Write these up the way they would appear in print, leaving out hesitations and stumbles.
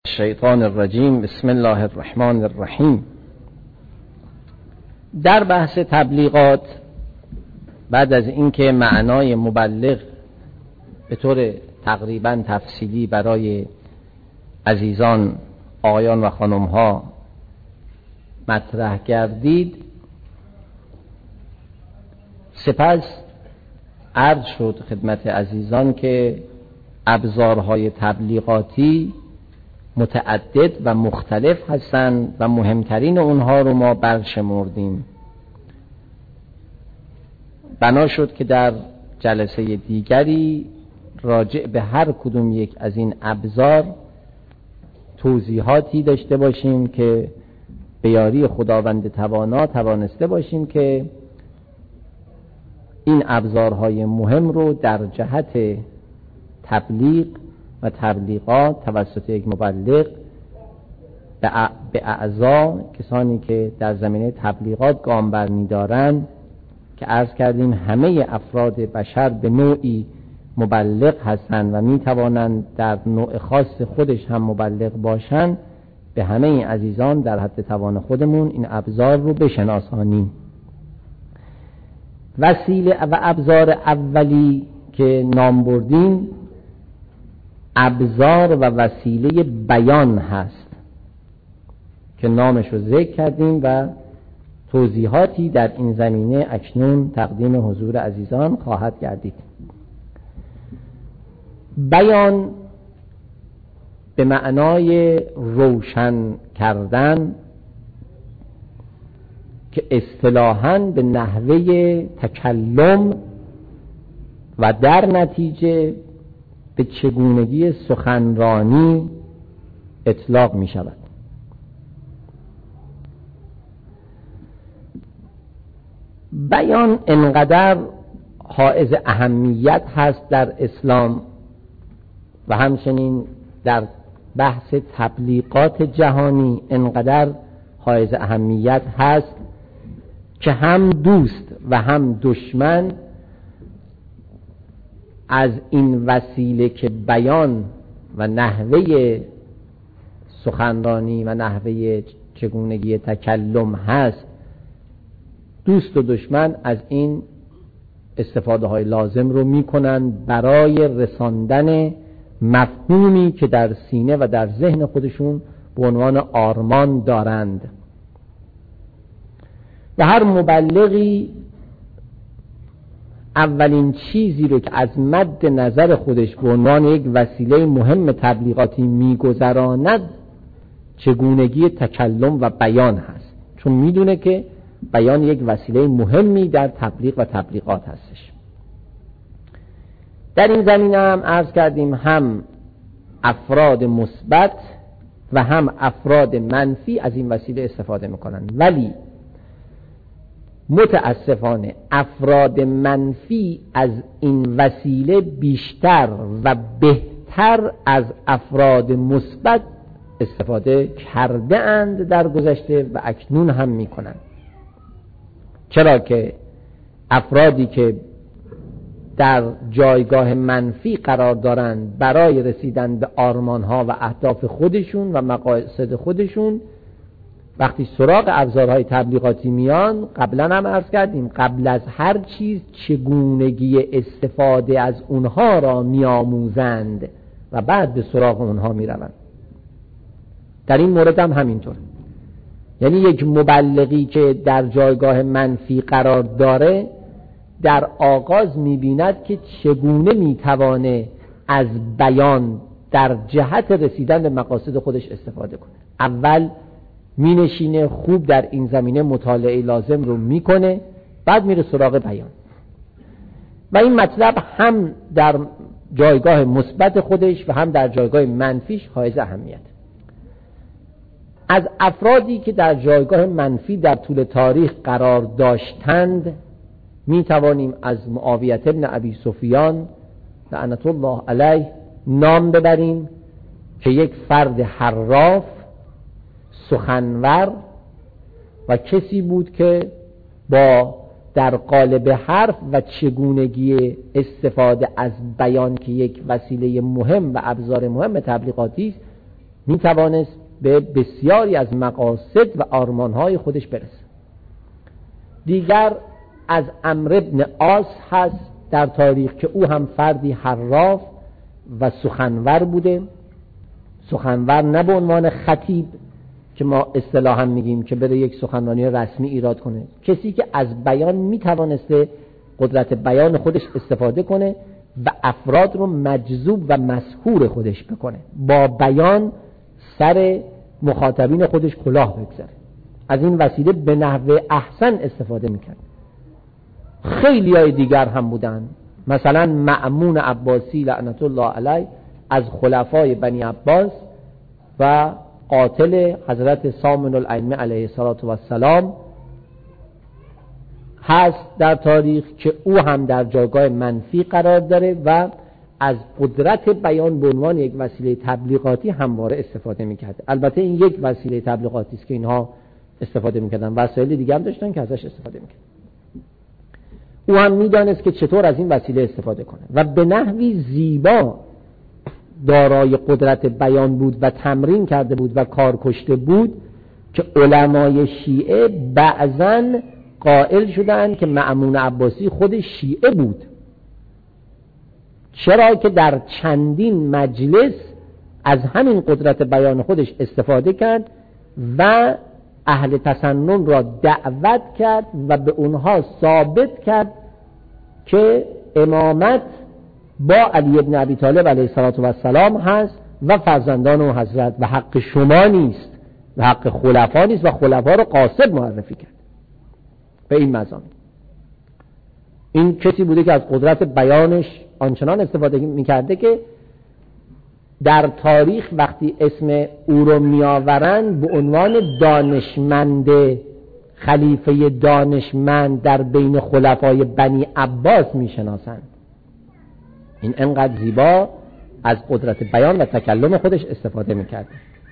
الشیطان الرجیم. بسم الله الرحمن الرحیم. در بحث تبلیغات، بعد از اینکه معنای مبلغ به طور تقریبا تفصیلی برای عزیزان آقایان و خانم‌ها مطرح گردید، سپس عرض شد خدمت عزیزان که ابزارهای تبلیغاتی متعدد و مختلف هستند و مهمترین اونها رو ما برشمردیم. بنا شد که در جلسه دیگری راجع به هر کدوم یک از این ابزار توضیحاتی داشته باشیم که به یاری خداوند توانا توانسته باشیم که این ابزارهای مهم رو در جهت تبلیغ و تبلیغات توسط یک مبلغ به اعضا کسانی که در زمینه تبلیغات گام برمی‌دارند که عرض کردیم همه افراد بشر به نوعی مبلغ هستند و می‌توانند در نوع خاص خودش هم مبلغ باشند، به همه عزیزان در حد توان خودمون این ابزار رو بشناسانیم. وسیله و ابزار اولی که نام بردیم ابزار و وسیله بیان هست که نامش رو ذکر کردیم و توضیحاتی در این زمینه اکنون تقدیم حضور عزیزان خواهد گردید. بیان به معنای روشن کردن که اصطلاحاً به نحوه تکلم و در نتیجه به چگونگی سخنرانی اطلاق می شود. بیان انقدر حائز اهمیت هست در اسلام و همچنین در بحث تبلیغات جهانی انقدر حائز اهمیت هست که هم دوست و هم دشمن از این وسیله که بیان و نحوه سخنرانی و نحوه چگونگی تکلم هست، دوست و دشمن از این استفاده های لازم رو میکنن برای رساندن مفهومی که در سینه و در ذهن خودشون به عنوان آرمان دارند. و هر مبلغی اولین چیزی رو که از مد نظر خودش به عنوان یک وسیله مهم تبلیغاتی میگذراند چگونگی تکلم و بیان هست، چون میدونه که بیان یک وسیله مهمی در تبلیغ و تبلیغات هستش. در این زمینه هم عرض کردیم هم افراد مثبت و هم افراد منفی از این وسیله استفاده میکنن، ولی متاسفانه افراد منفی از این وسیله بیشتر و بهتر از افراد مثبت استفاده کرده اند در گذشته و اکنون هم میکنند. چرا که افرادی که در جایگاه منفی قرار دارند برای رسیدن به آرمانها و اهداف خودشون و مقاصد خودشون وقتی سراغ ابزارهای تبلیغاتی میان، قبلا هم عرض کردیم قبل از هر چیز چگونگی استفاده از اونها را میآموزند و بعد به سراغ اونها میروند. در این مورد هم همینطور، یعنی یک مبلغی که در جایگاه منفی قرار داره در آغاز میبیند که چگونه میتوانه از بیان در جهت رسیدن به مقاصد خودش استفاده کنه. اول مینشینه خوب در این زمینه مطالعه لازم رو میکنه، بعد میره سراغ بیان و این مطلب هم در جایگاه مثبت خودش و هم در جایگاه منفیش حائز اهمیت. از افرادی که در جایگاه منفی در طول تاریخ قرار داشتند میتوانیم از معاویه ابن ابی سفیان لعنت الله علیه نام ببریم که یک فرد حراف، سخنور و کسی بود که با در قالب حرف و چگونگی استفاده از بیان که یک وسیله مهم و ابزار مهم تبلیغاتی است می توانست به بسیاری از مقاصد و آرمانهای خودش برسه. دیگر از عمرو بن عاص هست در تاریخ که او هم فردی حراف و سخنور بوده، سخنور نه به عنوان خطیب که ما اصطلاحاً میگیم که بره یک سخنرانی رسمی ایراد کنه، کسی که از بیان میتوانسته قدرت بیان خودش استفاده کنه و افراد رو مجذوب و مسحور خودش بکنه، با بیان سر مخاطبین خودش کلاه بگذاره. از این وسیله به نحو احسن استفاده میکرد. خیلی های دیگر هم بودن، مثلا مأمون عباسی لعنت الله علیه از خلفای بنی عباس و قاتل حضرت سامن الائمه علیه السلام هست در تاریخ که او هم در جایگاه منفی قرار داره و از قدرت بیان به عنوان یک وسیله تبلیغاتی همواره استفاده میکرده. البته این یک وسیله تبلیغاتی است که اینها استفاده میکردن، وسایل دیگه هم داشتن که ازش استفاده میکردن. او هم میدانست که چطور از این وسیله استفاده کنه و به نحوی زیبا دارای قدرت بیان بود و تمرین کرده بود و کار کشته بود که علمای شیعه بعضاً قائل شدند که مأمون عباسی خود شیعه بود، چرا که در چندین مجلس از همین قدرت بیان خودش استفاده کرد و اهل تسنن را دعوت کرد و به اونها ثابت کرد که امامت با علی ابن ابی طالب علیه السلام هست و فرزندان او حضرت و حق شما نیست و حق خلفا نیست و خلفا را قاصد معرفی کرد. به این مضامین این کسی بوده که از قدرت بیانش آنچنان استفاده میکرده که در تاریخ وقتی اسم او رو میآورند به عنوان دانشمند، خلیفه دانشمند در بین خلفای بنی عباس میشناسند. این انقدر زیبا از قدرت بیان و تکلم خودش استفاده میکرده.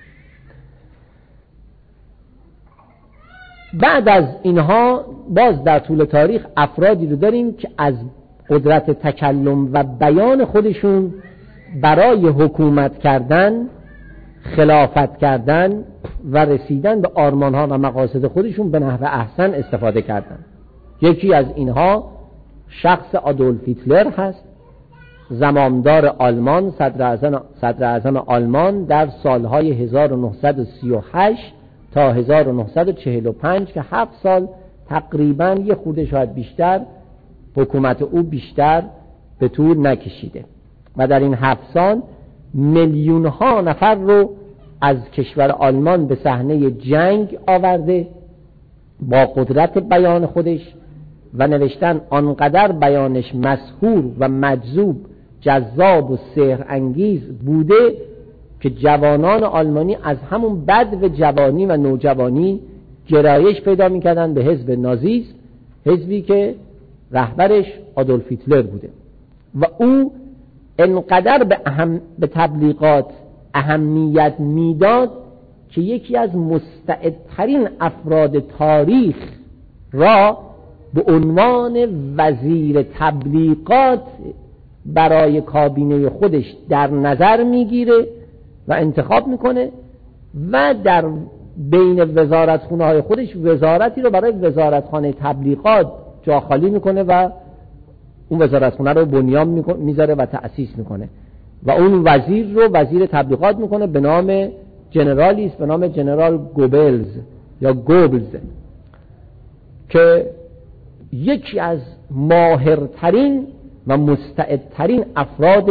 بعد از اینها باز در طول تاریخ افرادی رو داریم که از قدرت تکلم و بیان خودشون برای حکومت کردن، خلافت کردن و رسیدن به آرمانها و مقاصد خودشون به نحو احسن استفاده کردن. یکی از اینها شخص آدولف هیتلر هست، زمامدار آلمان، صدر اعظم آلمان در سالهای 1938 تا 1945 که 7 سال تقریباً یه خورده شاید بیشتر حکومت او بیشتر به طول نکشیده و در این 7 سال میلیون ها نفر رو از کشور آلمان به صحنه جنگ آورده با قدرت بیان خودش و نوشتن آنقدر بیانش مسحور و مجذوب، جذاب و سحر انگیز بوده که جوانان آلمانی از همون بدو جوانی و نوجوانی گرایش پیدا می‌کردن به حزب نازیسم، حزبی که رهبرش آدولف هیتلر بوده و او انقدر به تبلیغات اهمیت میداد که یکی از مستعدترین افراد تاریخ را به عنوان وزیر تبلیغات برای کابینه خودش در نظر میگیره و انتخاب میکنه و در بین وزارتخونه های خودش وزارتی رو برای وزارتخانه تبلیغات جا خالی میکنه و اون وزارتخونه رو بنیان میذاره و تأسیس میکنه و اون وزیر رو وزیر تبلیغات میکنه به نام جنرالی است به نام جنرال گوبلز یا گوبلز که یکی از ماهرترین و مستعدترین افراد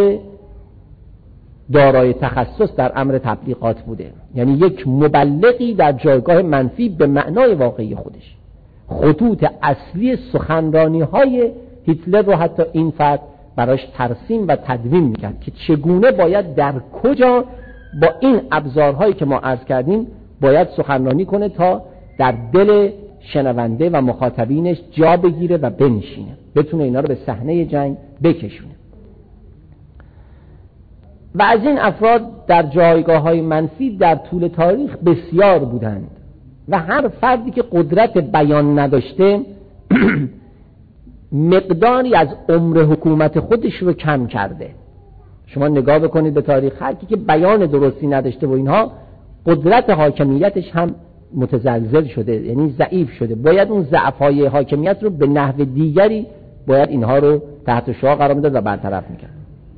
دارای تخصص در امر تبلیغات بوده، یعنی یک مبلغی در جایگاه منفی به معنای واقعی خودش. خطوط اصلی سخنرانی های هیتلر رو حتی این فرد براش ترسیم و تدوین میکرد که چگونه باید در کجا با این ابزارهایی که ما عرض کردیم باید سخنرانی کنه تا در دل شنونده و مخاطبینش جا بگیره و بنشینه، بتونه اینا رو به صحنه جنگ بکشونه. و از این افراد در جایگاه‌های منفی در طول تاریخ بسیار بودند و هر فردی که قدرت بیان نداشته مقداری از عمر حکومت خودش رو کم کرده. شما نگاه بکنید به تاریخ، هر کی که بیان درستی نداشته و اینها قدرت حاکمیتش هم متزلزل شده، یعنی ضعیف شده. باید اون ضعف‌های حاکمیت رو به نحو دیگری باید اینها رو تحت شعاع قرار میداد و برطرف میکرد.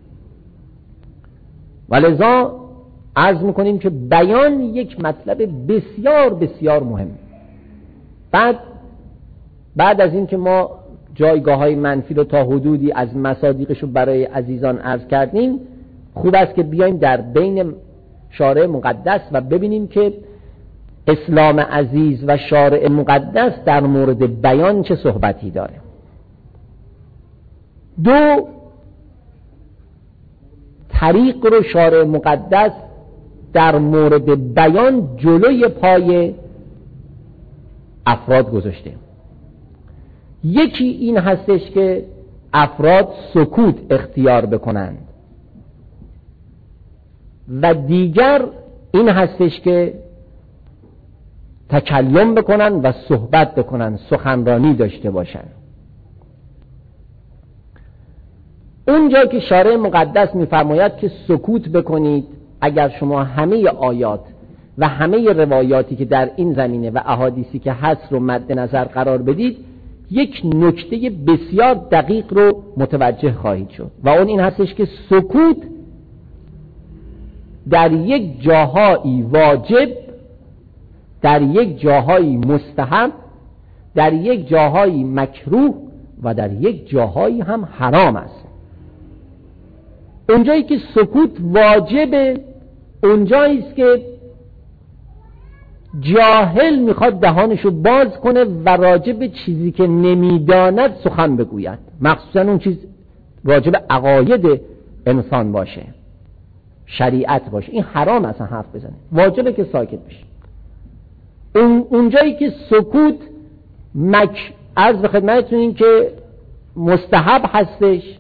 ولذا عرض میکنیم که بیان یک مطلب بسیار بسیار مهم. بعد از این که ما جایگاه‌های منفی رو تا حدودی از مصادیقش رو برای عزیزان عرض کردیم، خوب است که بیایم در بین شارع مقدس و ببینیم که اسلام عزیز و شارع مقدس در مورد بیان چه صحبتی داره. دو طریق رو شارع مقدس در مورد بیان جلوی پای افراد گذاشته. یکی این هستش که افراد سکوت اختیار بکنند و دیگر این هستش که تکلم بکنن و صحبت بکنن، سخنرانی داشته باشن. اونجا که شارع مقدس می‌فرماید که سکوت بکنید، اگر شما همه آیات و همه روایاتی که در این زمینه و احادیثی که هست رو مد نظر قرار بدید، یک نکته بسیار دقیق رو متوجه خواهید شد و اون این هستش که سکوت در یک جاهایی واجب، در یک جاهایی مستحب، در یک جاهایی مکروه و در یک جاهایی هم حرام است. اونجایی که سکوت واجبه، اونجایی است که جاهل میخواد دهانشو باز کنه و راجع به چیزی که نمیداند سخن بگوید، مخصوصا اون چیز راجع به عقاید انسان باشه، شریعت باشه. این حرام اصلا حرف بزنه، واجبه که ساکت بشه. اونجایی که سکوت عرض به خدمتتون این که مستحب هستش،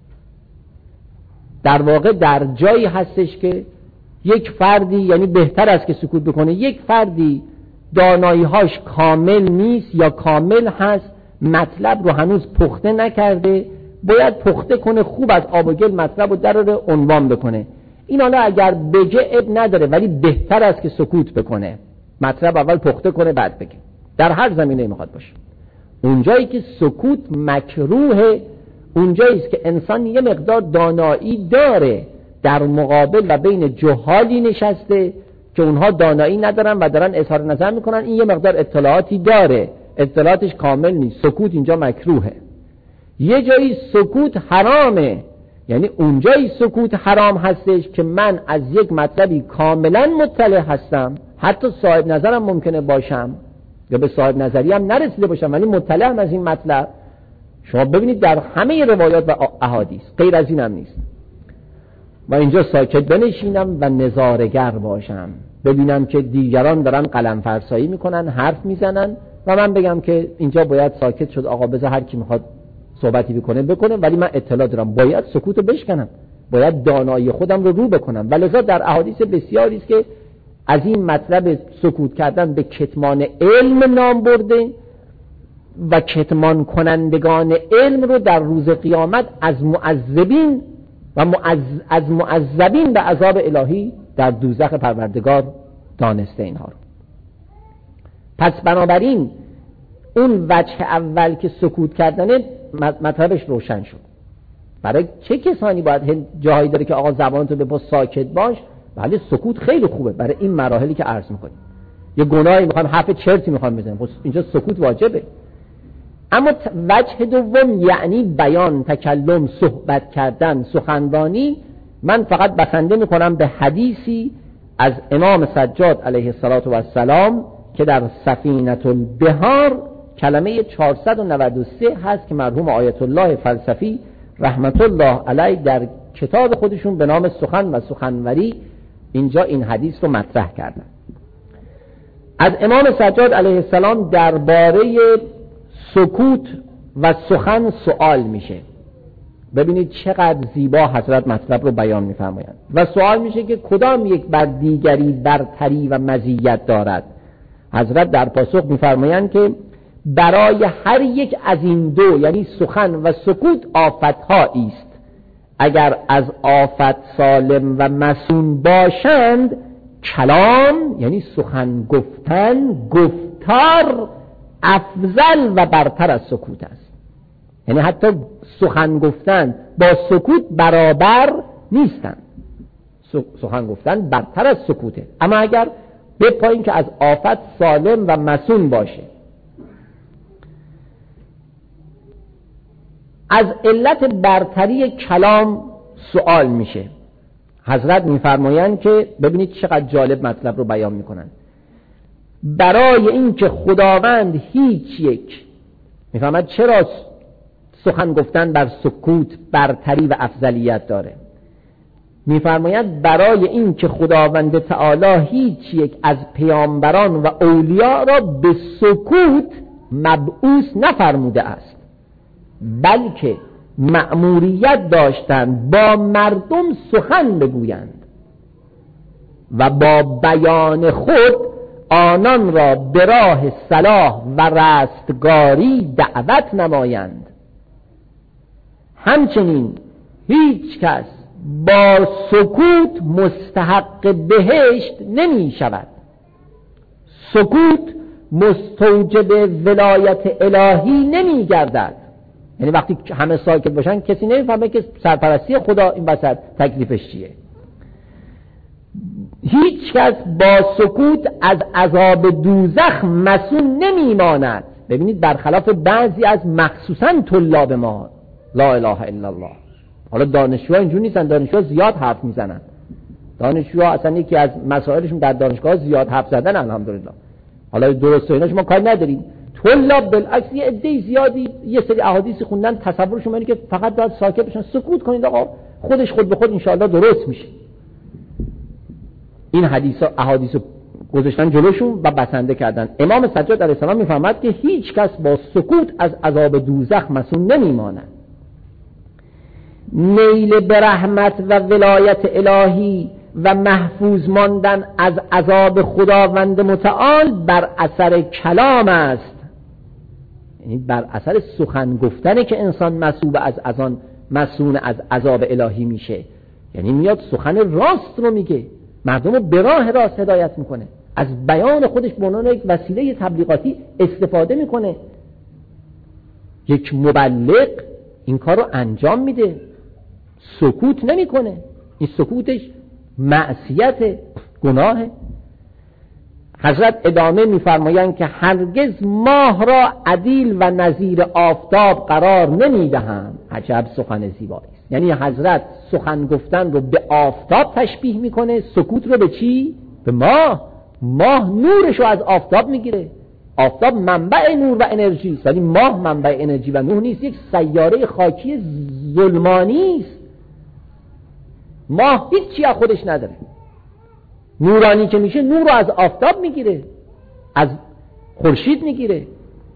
در واقع در جایی هستش که یک فردی، یعنی بهتر است که سکوت بکنه، یک فردی دانایی‌هاش کامل نیست یا کامل هست، مطلب رو هنوز پخته نکرده، باید پخته کنه، خوب از آب و گل مطلب رو در عنوان بکنه. این حالا اگر بگه اب نداره، ولی بهتر است که سکوت بکنه، مطلب اول پخته کنه بعد بگه. در هر زمینه میخواد باشه. اونجایی که سکوت مکروه، اونجایی است که انسان یه مقدار دانایی داره، در مقابل و بین جهالی نشسته که اونها دانایی ندارن و دارن اظهار نظر میکنن، این یه مقدار اطلاعاتی داره، اطلاعاتش کامل نیست، سکوت اینجا مکروهه. یه جایی سکوت حرامه، یعنی اونجایی سکوت حرام هستش که من از یک مطلبی کاملا مطلع هستم، حتی صاحب نظرم ممکنه باشم یا به صاحب نظری هم نرسیده باشم، ولی مطلعم از این مطلب. شما ببینید در همه روایات و احادیث غیر از اینم نیست. و اینجا ساکت بنشینم و نظارگر باشم، ببینم که دیگران دارن قلم فرسایی میکنن، حرف میزنن و من بگم که اینجا باید ساکت شد، آقا بذار هر کی میخواد صحبتی بکنه، ولی من اطلاع دارم، باید سکوتو بشکنم، باید دانایی خودم رو بکنم. ولذا در احادیث بسیاری است که از این مطلب سکوت کردن به کتمان علم نام برده و کتمان کنندگان علم رو در روز قیامت از معذبین و از معذبین به عذاب الهی در دوزخ پروردگار دانسته اینها رو. پس بنابراین اون وجه اول که سکوت کردنه مطلبش روشن شد. برای چه کسانی باید جایی داره که آقا زبانتو به ساکت باش؟ بله سکوت خیلی خوبه برای این مراحلی که عرض میکنیم. یه گناهی میخوام، حرف چرتی میخوام بزنم، اینجا سکوت واجبه. اما وجه دوم یعنی بیان، تکلم، صحبت کردن، سخنرانی. من فقط بسنده میکنم به حدیثی از امام سجاد علیه السلام که در سفینة البحار کلمه 493 هست که مرحوم آیت الله فلسفی رحمت الله علیه در کتاب خودشون به نام سخن و سخنوری اینجا این حدیث رو مطرح کردن. از امام سجاد علیه السلام درباره سکوت و سخن سوال میشه. ببینید چقدر زیبا حضرت مطلب رو بیان میفرمایند و سوال میشه که کدام یک بر دیگری برتری و مزیت دارد. حضرت در پاسخ میفرمایند که برای هر یک از این دو، یعنی سخن و سکوت، آفت‌هایی است. اگر از آفت سالم و مسون باشند کلام یعنی سخن گفتن، گفتار افضل و برتر از سکوت است. یعنی حتی سخن گفتن با سکوت برابر نیستند. سخن گفتن برتر از سکوته، اما اگر بپاییم که از آفت سالم و مصون باشه. از علت برتری کلام سوال میشه. حضرت میفرمایند که ببینید چقدر جالب مطلب رو بیان میکنن. برای اینکه خداوند هیچ یک، میفرماید چرا سخن گفتن بر سکوت برتری و افضلیت داره؟ میفرماید برای اینکه خداوند تعالی هیچ یک از پیامبران و اولیاء را به سکوت مبعوث نفرموده است، بلکه مأموریت داشتند با مردم سخن بگویند و با بیان خود آنان را به راه صلاح و رستگاری دعوت نمایند. همچنین هیچ کس با سکوت مستحق بهشت نمی شود. سکوت مستوجب ولایت الهی نمی گردد. یعنی وقتی همه ساکت باشن کسی نمیفهمه که سرپرستی خدا این وسط تکلیفش چیه. هیچ کس با سکوت از عذاب دوزخ مسئول نمیماند. ببینید برخلاف بعضی از مخصوصا طلاب ما لا اله الا الله. حالا دانشجوها اینجوری نیستن، دانشجوها زیاد حرف میزنن. دانشجوها اصلا یکی از مسائلشون در دانشگاه زیاد حرف زدن الحمدلله. حالا درست و ایناش ما کار نداریم. طلاب بالعکس یه عده زیادی یه سری احادیث خوندن، تصورشون اینه که فقط باید ساکت بشن، سکوت کنید آقا خودش خود به خود ان شاءالله درست میشه. این احادیث گذاشتن جلوشون و بسنده کردن. امام سجاد علیه السلام میفرماد که هیچ کس با سکوت از عذاب دوزخ مسئول نمیماند. نیل به رحمت و ولایت الهی و محفوظ ماندن از عذاب خداوند متعال بر اثر کلام است. یعنی بر اثر سخن گفتنه که انسان مسئول از عذاب الهی میشه. یعنی میاد سخن راست رو میگه، مردم رو به راه راست هدایت میکنه، از بیان خودش به عنوان یک وسیله تبلیغاتی استفاده میکنه. یک مبلغ این کار رو انجام میده، سکوت نمیکنه. این سکوتش معصیت، گناهه. حضرت ادامه میفرمایند که هرگز ماه را عدیل و نظیر آفتاب قرار نمیدهم. عجب سخن زیبایی است. یعنی حضرت سخن گفتن رو به آفتاب تشبیه میکنه، سکوت رو به چی؟ به ماه. ماه نورش رو از آفتاب میگیره. آفتاب منبع نور و انرژی است، ولی ماه منبع انرژی و نور نیست، یک سیاره خاکی ظلمانی است. ماه هیچی از خودش نداره. نورانی که میشه نور رو از آفتاب میگیره، از خورشید میگیره.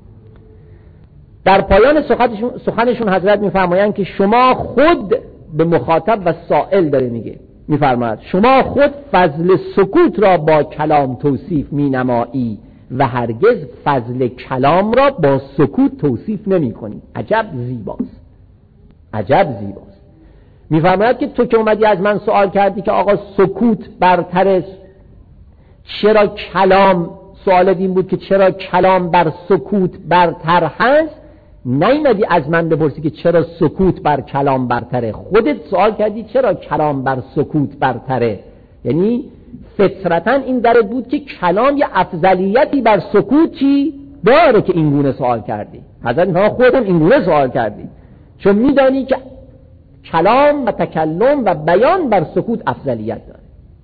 در پایان سخنشون حضرت میفرمایند که شما خود به مخاطب و سائل داره میفرماید شما خود فضل سکوت را با کلام توصیف مینمایی و هرگز فضل کلام را با سکوت توصیف نمی کنی. عجب زیباست، عجب زیباست. میفرماید که تو که اومدی از من سوال کردی که آقا سکوت برتر، چرا کلام، سوالت این بود که چرا کلام بر سکوت برتر هست، نیومدی از من بپرسی که چرا سکوت بر کلام برتره، خودت سوال کردی چرا کلام بر سکوت برتره. یعنی فطرتاً این درت بود که کلام یه افضلیتی بر سکوتی داره که این گونه سوال کردی. حضرت میفرماید خودم این گونه سوال کردی چون میدانی که کلام و تکلم و بیان بر سکوت افضلیت داره.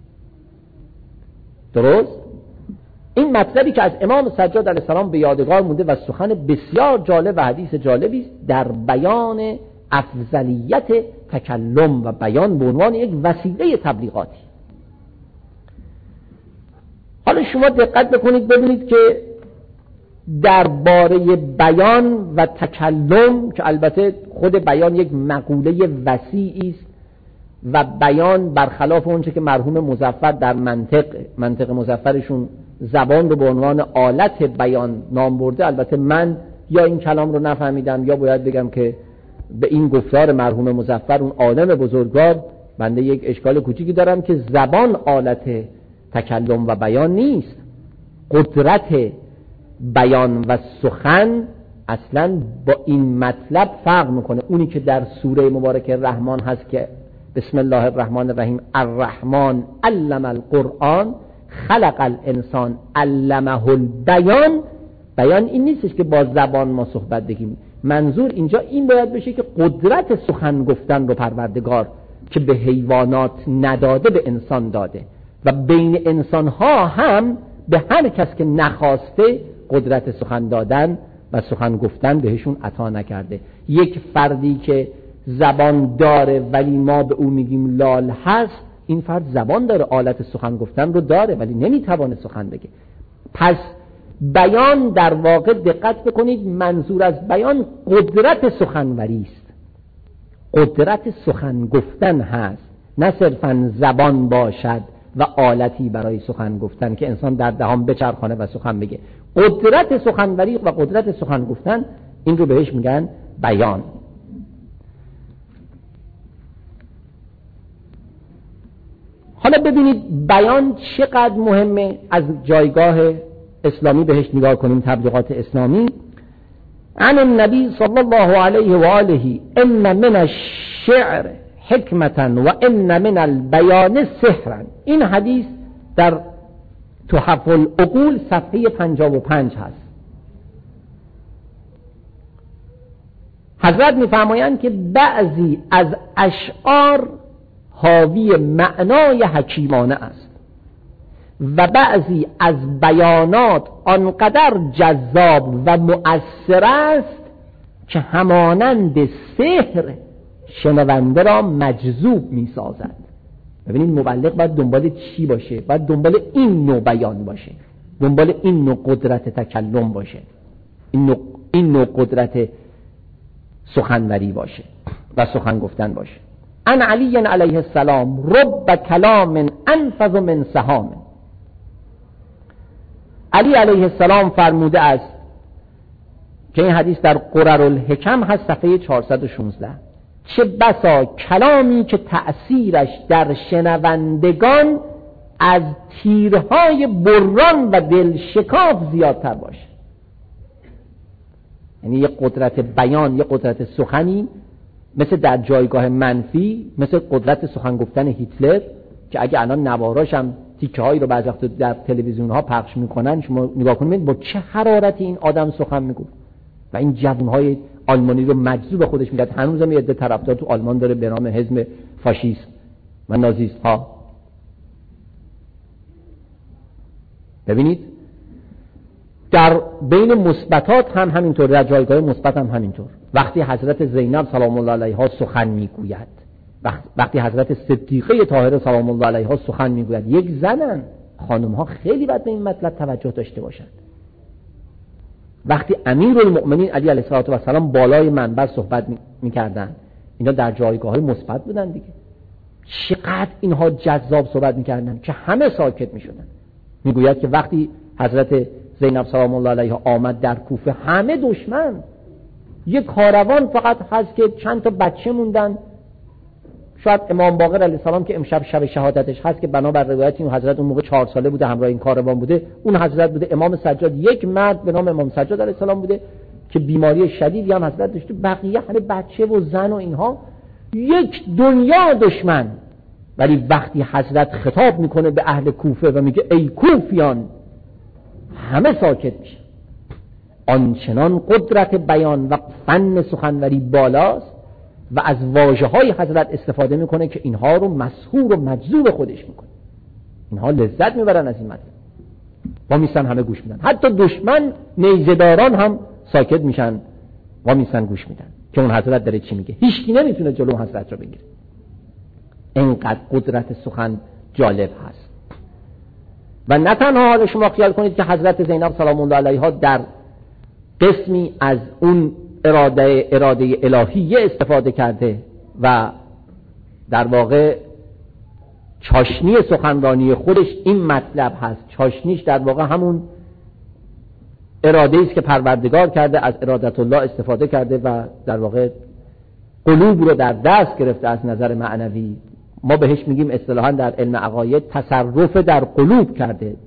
درست؟ این مطلبی که از امام سجاد علیه السلام به یادگار مونده و سخن بسیار جالب و حدیث جالبی است در بیان افضلیت تکلم و بیان به عنوان یک وسیله تبلیغاتی. حالا شما دقت بکنید ببینید که درباره بیان و تکلم، که البته خود بیان یک مقوله وسیعی است و بیان برخلاف اونچه که مرحوم مظفر در منطق مظفرشون زبان رو به عنوان آلت بیان نام برده، البته من یا این کلام رو نفهمیدم یا باید بگم که به این گفتار مرحوم مظفر اون عالم بزرگوار بنده یک اشکال کوچیکی دارم که زبان آلت تکلم و بیان نیست. قدرت بیان و سخن اصلا با این مطلب فرق میکنه. اونی که در سوره مبارکه رحمان هست که بسم الله الرحمن الرحیم، الرحمن علم القرآن خلق الانسان علمه البیان. بیان این نیستش که با زبان ما صحبت بگیم، منظور اینجا این باید بشه که قدرت سخن گفتن رو پروردگار که به حیوانات نداده به انسان داده و بین انسانها هم به هر کس که نخواسته قدرت سخن دادن و سخن گفتن بهشون عطا نکرده. یک فردی که زبان داره ولی ما به او میگیم لال هست، این فرد زبان داره، آلت سخن گفتن رو داره ولی نمیتوانه سخن بگه. پس بیان در واقع دقت بکنید منظور از بیان قدرت سخنوری است، قدرت سخن گفتن هست، نه صرفا زبان باشد و آلتی برای سخن گفتن که انسان در دهان بچرخانه و سخن بگه. قدرت سخنوری و قدرت سخن گفتن این رو بهش میگن بیان. حالا ببینید بیان چقدر مهمه. از جایگاه اسلامی بهش نگاه کنیم، تبلیغات اسلامی. عن النبی صلی الله علیه و آله ان من الشعر حکمتا و ان من البیان سحرا. این حدیث در تحف العقول صفحه 55 هست. حضرت میفرمایند که بعضی از اشعار حاوی معنای حکیمانه است و بعضی از بیانات آنقدر جذاب و مؤثر است که همانند سحر شنونده را مجذوب می سازد. ببینید مبلغ باید دنبال چی باشه؟ باید دنبال این نوع بیان باشه، دنبال این نوع قدرت تکلم باشه، این نوع قدرت سخنوری باشه و سخن گفتن باشه. ان علی علیه السلام رب کلام انفذ من سهام. علی علیه السلام فرموده است که این حدیث در قرر الحکم هست صفحه 416، چه بسا کلامی که تأثیرش در شنوندگان از تیرهای بران و دل شکاف زیادتر باشه. یعنی یه قدرت بیان، یه قدرت سخنی مثل در جایگاه منفی، مثل قدرت سخن گفتن هیتلر که اگه الان نواراش هم تیکه هایی رو بعضی وقت در تلویزیون ها پخش میکنن، شما نگاه کنید با چه حرارتی این آدم سخن میگفت و این جوانهای آلمانی رو مجذوب خودش میکرد. هنوزم یه عده طرفدار تو آلمان داره به نام حزب فاشیست و نازیست ها. ببینید در بین مثبتات هم همینطور، در جایگاه مثبت هم همینطور. وقتی حضرت زینب سلام الله علیها سخن میگوید، وقتی حضرت صدیقه طاهره سلام الله علیها سخن میگوید، یک زنن، خانم ها خیلی باید به این مطلب توجه داشته باشند. وقتی امیرالمؤمنین علی علیه السلام بالای منبر صحبت میکردن، اینا در جایگاه مثبت بودن دیگه. چقدر اینها جذاب صحبت میکردن که همه ساکت میشدن. میگوید که وقتی حضرت زینب سلام الله علیها آمد در کوفه، همه دشمن، یک کاروان فقط هست که چند تا بچه موندن. شاید امام باقر علیه السلام که امشب شب شهادتش هست که بنابر روایت این حضرت اون موقع 4 ساله بوده، همراه این کاروان بوده، اون حضرت بوده. امام سجاد یک مرد به نام امام سجاد علیه السلام بوده که بیماری شدیدی هم حضرت داشته، بقیه همه بچه و زن و اینها، یک دنیا دشمن. ولی وقتی حضرت خطاب میکنه به اهل کوفه و میگه ای کوفیان، همه ساکت میشه. آنچنان قدرت بیان و فن سخنوری بالاست و از واژه‌های حضرت استفاده میکنه که اینها رو مسحور و مجذوب خودش میکنه. اینها لذت میبرن از این مطلب، با میسن همه گوش میدن، حتی دشمن نیزه‌داران هم ساکت میشن و میسن گوش میدن که اون حضرت داره چی میگه. هیچکی نمیتونه جلو حضرت رو بگیره. اینقدر قدرت سخن جالب هست. و نه تنها حالا شما خیال کنید که حضرت زینب سلام الله علیها در قسمی از اون اراده الهیه استفاده کرده و در واقع چاشنی سخنرانی خودش این مطلب هست. چاشنیش در واقع همون اراده است که پروردگار کرده، از ارادت الله استفاده کرده و در واقع قلوب رو در دست گرفته از نظر معنوی. ما بهش میگیم اصطلاحاً در علم عقاید تصرف در قلوب کرده.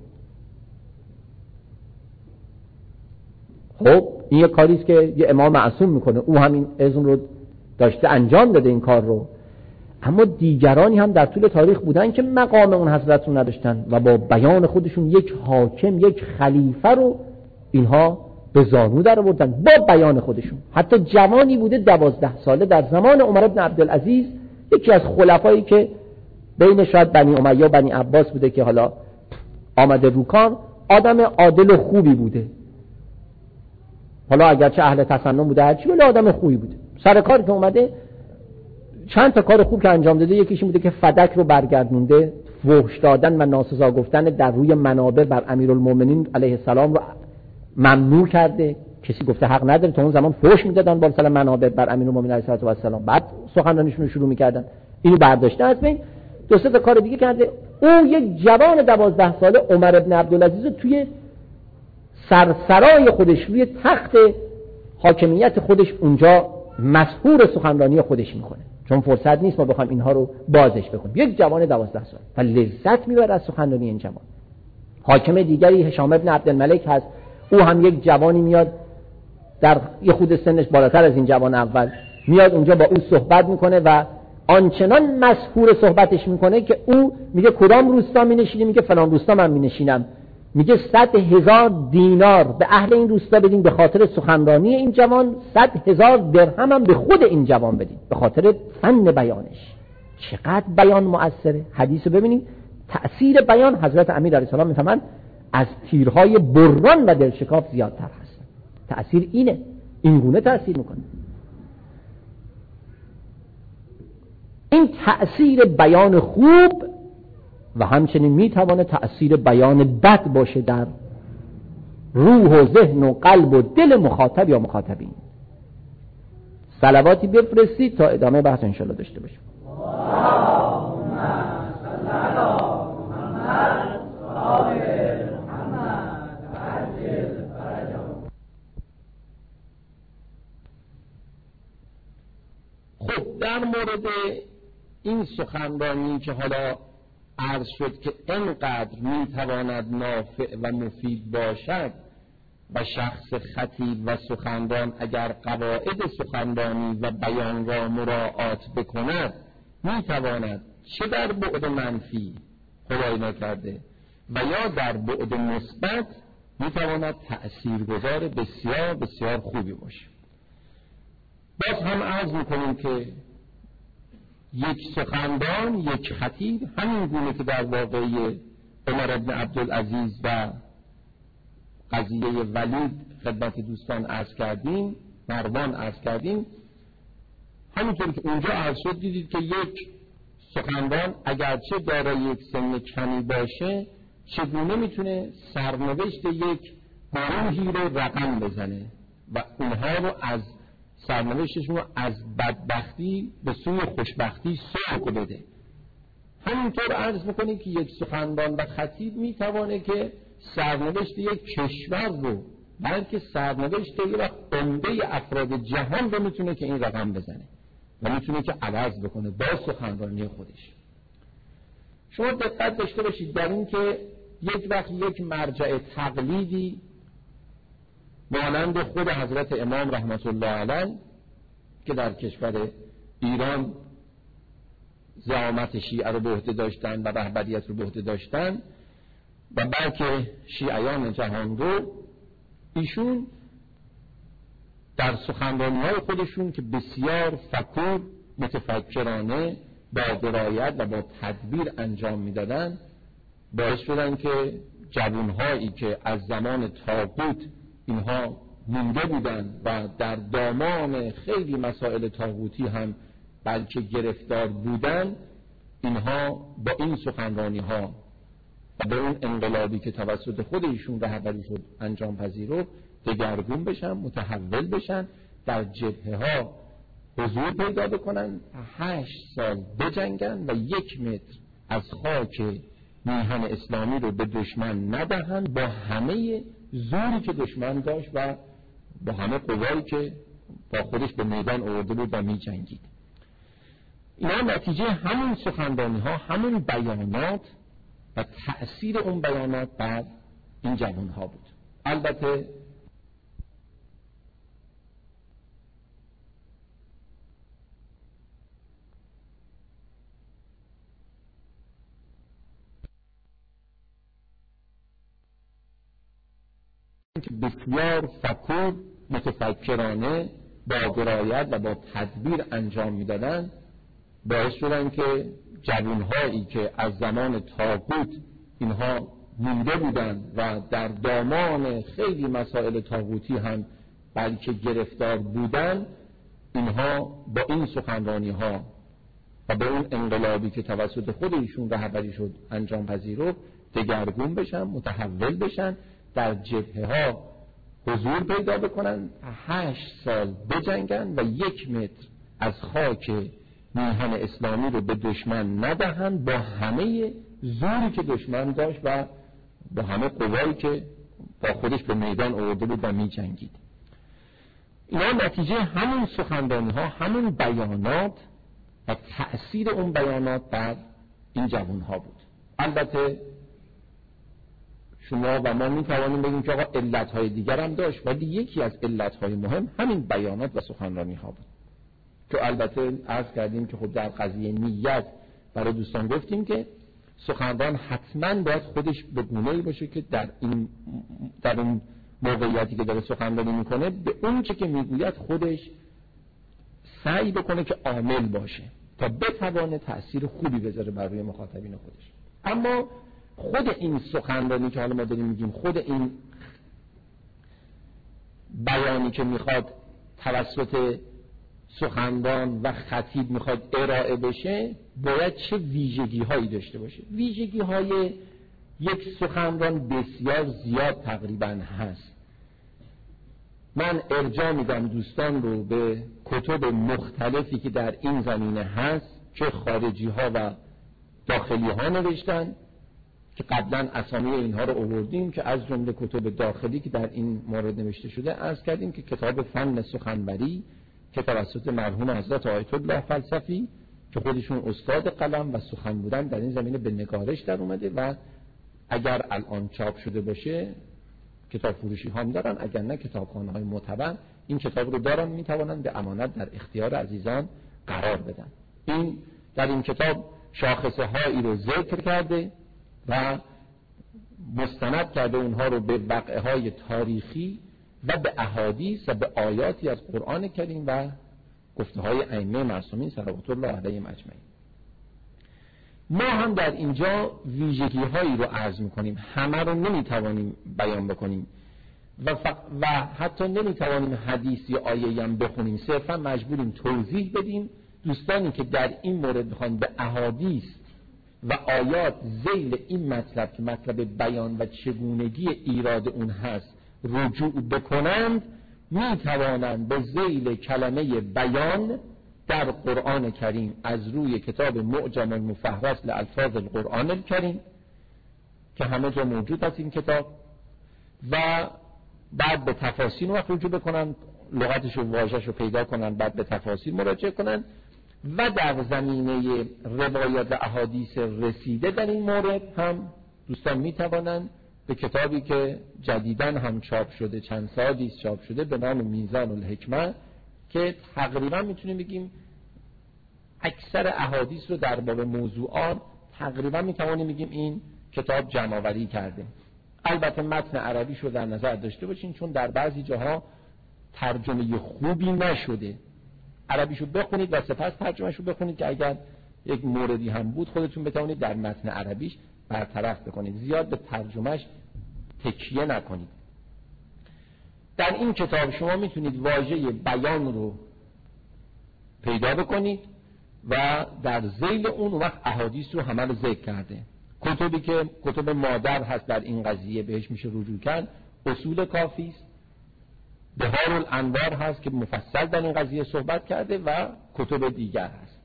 خب این یه کاریست که یه امام معصوم میکنه، او همین اذن رو داشته انجام داده این کار رو، اما دیگرانی هم در طول تاریخ بودن که مقام اون حضرت رو نداشتن و با بیان خودشون یک حاکم، یک خلیفه رو اینها به زانو در آوردن با بیان خودشون. حتی جوانی بوده 12 ساله در زمان عمر بن عبدالعزیز، یکی از خلفایی که بین شاید بنی امیه و بنی عباس بوده که حالا آمده رو کار، آدم عادل و خوبی بوده، حالا اگرچه اهل تسنن بوده هرچی، ولی آدم خوبی بوده. سر کار که اومده چند تا کار خوب که انجام داده، یکیش این بوده که فدک رو برگردونده، فحش دادن و ناسزا گفتن در روی منابر بر امیرالمومنین علیه السلام رو ممنوع کرده. کسی گفته حق نداره، تو اون زمان فحش میدادن با مثلا منابر بر امیرالمومنین علیه السلام، بعد سخنرانیشون رو شروع میکردن. اینو برداشته. از بین دو سه تا کار دیگه کرده. او یک جوان 12 ساله عمر بن عبدالعزیز رو توی سرسرای خودش، روی تخت حاکمیت خودش اونجا مسحور سخنرانی خودش میکنه، چون فرصت نیست ما بخوایم اینها رو بازش بکنیم. یک جوان 12 سال و لذت میبره از سخنرانی این جوان. حاکم دیگری هشام ابن عبدالملک هست، او هم یک جوانی میاد در یه خود سنش بالاتر از این جوان اول، میاد اونجا با او صحبت میکنه و آنچنان مسحور صحبتش میکنه که او میگه کدام روستا مینشینی؟ میگه فلان روستا من مینشینم. میگه 100,000 دینار به اهل این روستا بدین به خاطر سخنرانی این جوان، 100,000 درهم هم به خود این جوان بدین به خاطر فن بیانش. چقدر بیان مؤثره. حدیث رو ببینید، تأثیر بیان حضرت امیر علیه السلام میفهمن از تیرهای بران و دلشکاف زیادتر هست. تأثیر اینه، این گونه تأثیر میکنه. این تأثیر بیان خوب و همچنین میتوانه تأثیر بیان بد باشه در روح و ذهن و قلب و دل مخاطب یا مخاطبین. صلواتی بفرستید تا ادامه بحث انشاءالله داشته باشیم. خب در مورد این سخنرانی که حالا عرض شد که اینقدر میتواند نافع و مفید باشد و شخص خطیب و سخنران اگر قواعد سخنرانی و بیان را مراعات بکند میتواند چه در بعد منفی خدای نکرده و یا در بعد مثبت میتواند تأثیرگذار بسیار بسیار خوبی باشه. باز هم عرض میکنیم که یک سخنران، یک خطیب، همین گونه که در واقعه عمر بن عبدالعزیز و قضیه ولید خدمت دوستان عرض کردیم، مروان عرض کردیم، همینطور که اونجا عرض شد دیدید که یک سخنران اگرچه دارای یک سن کمی باشه چگونه میتونه سرنوشت یک گروهی رو رقم بزنه و اونها رو از سرنوشتشون رو از بدبختی به سوی خوشبختی سوق بده. همینطور عرض میکنیم که یک سخنران و خطیب میتوانه که سرنوشت یک کشور رو، بلکه سرنوشت یک عمده افراد جهان رو میتونه که این رقم بزنه و میتونه که عوض بکنه با سخنرانی خودش. شما دقت داشته باشید در این که یک وقت یک مرجع تقلیدی مانند خود حضرت امام رحمت الله علیه که در کشور ایران زعامت شیعه رو به عهده داشتن و رهبریت رو به عهده داشتن و بلکه شیعیان جهانگو، ایشون در سخنرانی‌های خودشون که بسیار فکر متفکرانه با درایت و با تدبیر انجام میدادن، باعث شدن که جوانهایی که از زمان طاغوت اینها مونده بودن و در دامان خیلی مسائل طاغوتی هم بلکه گرفتار بودن، اینها با این سخنرانی ها و به اون انقلابی که توسط خود ایشون رهبری شد انجام پذیرفت دگرگون بشن، متحول بشن، در جبهه ها حضور پیدا بکنن، 8 سال بجنگن و 1 متر از خاک میهن اسلامی رو به دشمن ندهن، با همه زوری که دشمن داشت و با همه قوایی که با خودش به میدان آورده بود و می جنگید. اینا نتیجه همون سخنرانی ها، همون بیانات و تأثیر اون بیانات بر این جوان ها بود. البته که بسیار فکر متفکرانه با درایت و با تدبیر انجام میدادن، باعث شدن که جوانهایی که از زمان طاغوت اینها مونده بودن و در دامان خیلی مسائل طاغوتی هم بلکه گرفتار بودن، اینها با این سخنرانی ها و به اون انقلابی که توسط خود ایشون رهبری شد انجام پذیرفت دگرگون بشن، متحول بشن، در جبهه ها حضور پیدا بکنن، 8 سال بجنگن و 1 متر از خاک میهن اسلامی رو به دشمن ندهن، با همه زوری که دشمن داشت و با همه قوایی که با خودش به میدان آورده بود و می جنگید. اینا نتیجه همون سخنرانی ها، همون بیانات و تأثیر اون بیانات بر این جوان ها بود. البته شما و ما می توانیم بگیم که آقا علت های دیگر هم داشت، ولی یکی از علت های مهم همین بیانات و سخنرانی ها بود که البته عرض کردیم که خب در قضیه نیت برای دوستان گفتیم که سخنران حتما باید خودش به گونه‌ای باشه که در اون موقعیتی که داره سخنرانی میکنه به اون چه که میگوید خودش سعی بکنه که عامل باشه تا بتوانه تأثیر خوبی بذاره بر روی مخاطبین خودش. اما خود این سخنرانی که حالا ما داریم میگیم، خود این بیانی که میخواد توسط سخنران و خطیب میخواد ارائه بشه، باید چه ویژگی هایی داشته باشه؟ ویژگی های یک سخنران بسیار زیاد تقریبا هست. من ارجاع میدم دوستان رو به کتب مختلفی که در این زمینه هست، چه خارجی ها و داخلی ها نوشتن که قبلا اسامی اینها رو آوردیم، که از جمله کتب داخلی که در این مورد نوشته شده عرض کردیم که کتاب فن سخنوری که توسط مرحوم حضرت آیت الله فلسفی که خودشون استاد قلم و سخن بودن در این زمینه به نگارش در اومده و اگر الان چاپ شده باشه کتاب فروشی هم دارن، اگر نه کتابخانه های معتبر این کتاب رو دارن، میتوانن به امانت در اختیار عزیزان قرار بدن. این در این کتاب شاخصه هایی رو ذکر کرده و مستند کرده اونها رو به وقعه های تاریخی و به احادیث و به آیاتی از قرآن کریم و گفته های ائمه معصومین صلوات الله علیهم اجمعین. ما هم در اینجا ویژگی هایی رو عرض میکنیم، همه رو نمیتوانیم بیان بکنیم و حتی نمیتوانیم حدیث یا آیه هم بخونیم، صرفا مجبوریم توضیح بدیم. دوستانی که در این مورد میخوان به احادیث و آیات ذیل این مطلب که مطلب بیان و چگونگی ایراد اون هست رجوع بکنند، می توانند به ذیل کلمه بیان در قرآن کریم از روی کتاب معجم المفهرس لالفاظ القرآن الکریم که همه جا موجود است این کتاب، و بعد به تفاسیر وقت رجوع بکنند، لغتش و واژه‌ش رو پیدا کنند، بعد به تفاسیر مراجعه کنند و در زمینه روایات و احادیث رسیده در این مورد هم دوستان می توانند به کتابی که جدیداً هم چاپ شده، چند سالی چاپ شده، به نام میزان الحکمه، که تقریبا میتونیم بگیم اکثر احادیث رو در باب موضوعات تقریبا میتوانیم بگیم این کتاب جمع‌آوری کرده. البته متن عربیش رو در نظر داشته باشین، چون در بعضی جاها ترجمه خوبی نشده. عربیشو بخونید و سپس ترجمهشو بخونید که اگر یک موردی هم بود خودتون بتوانید در متن عربیش برطرف بکنید، زیاد به ترجمهش تکیه نکنید. در این کتاب شما میتونید واژه بیان رو پیدا بکنید و در ذیل اون وقت احادیث رو همه رو ذکر کرده. کتبی که کتب مادر هست در این قضیه بهش میشه رجوع کرد، اصول کافی است، بهار الانوار هست که مفصل در این قضیه صحبت کرده و کتب دیگر هست.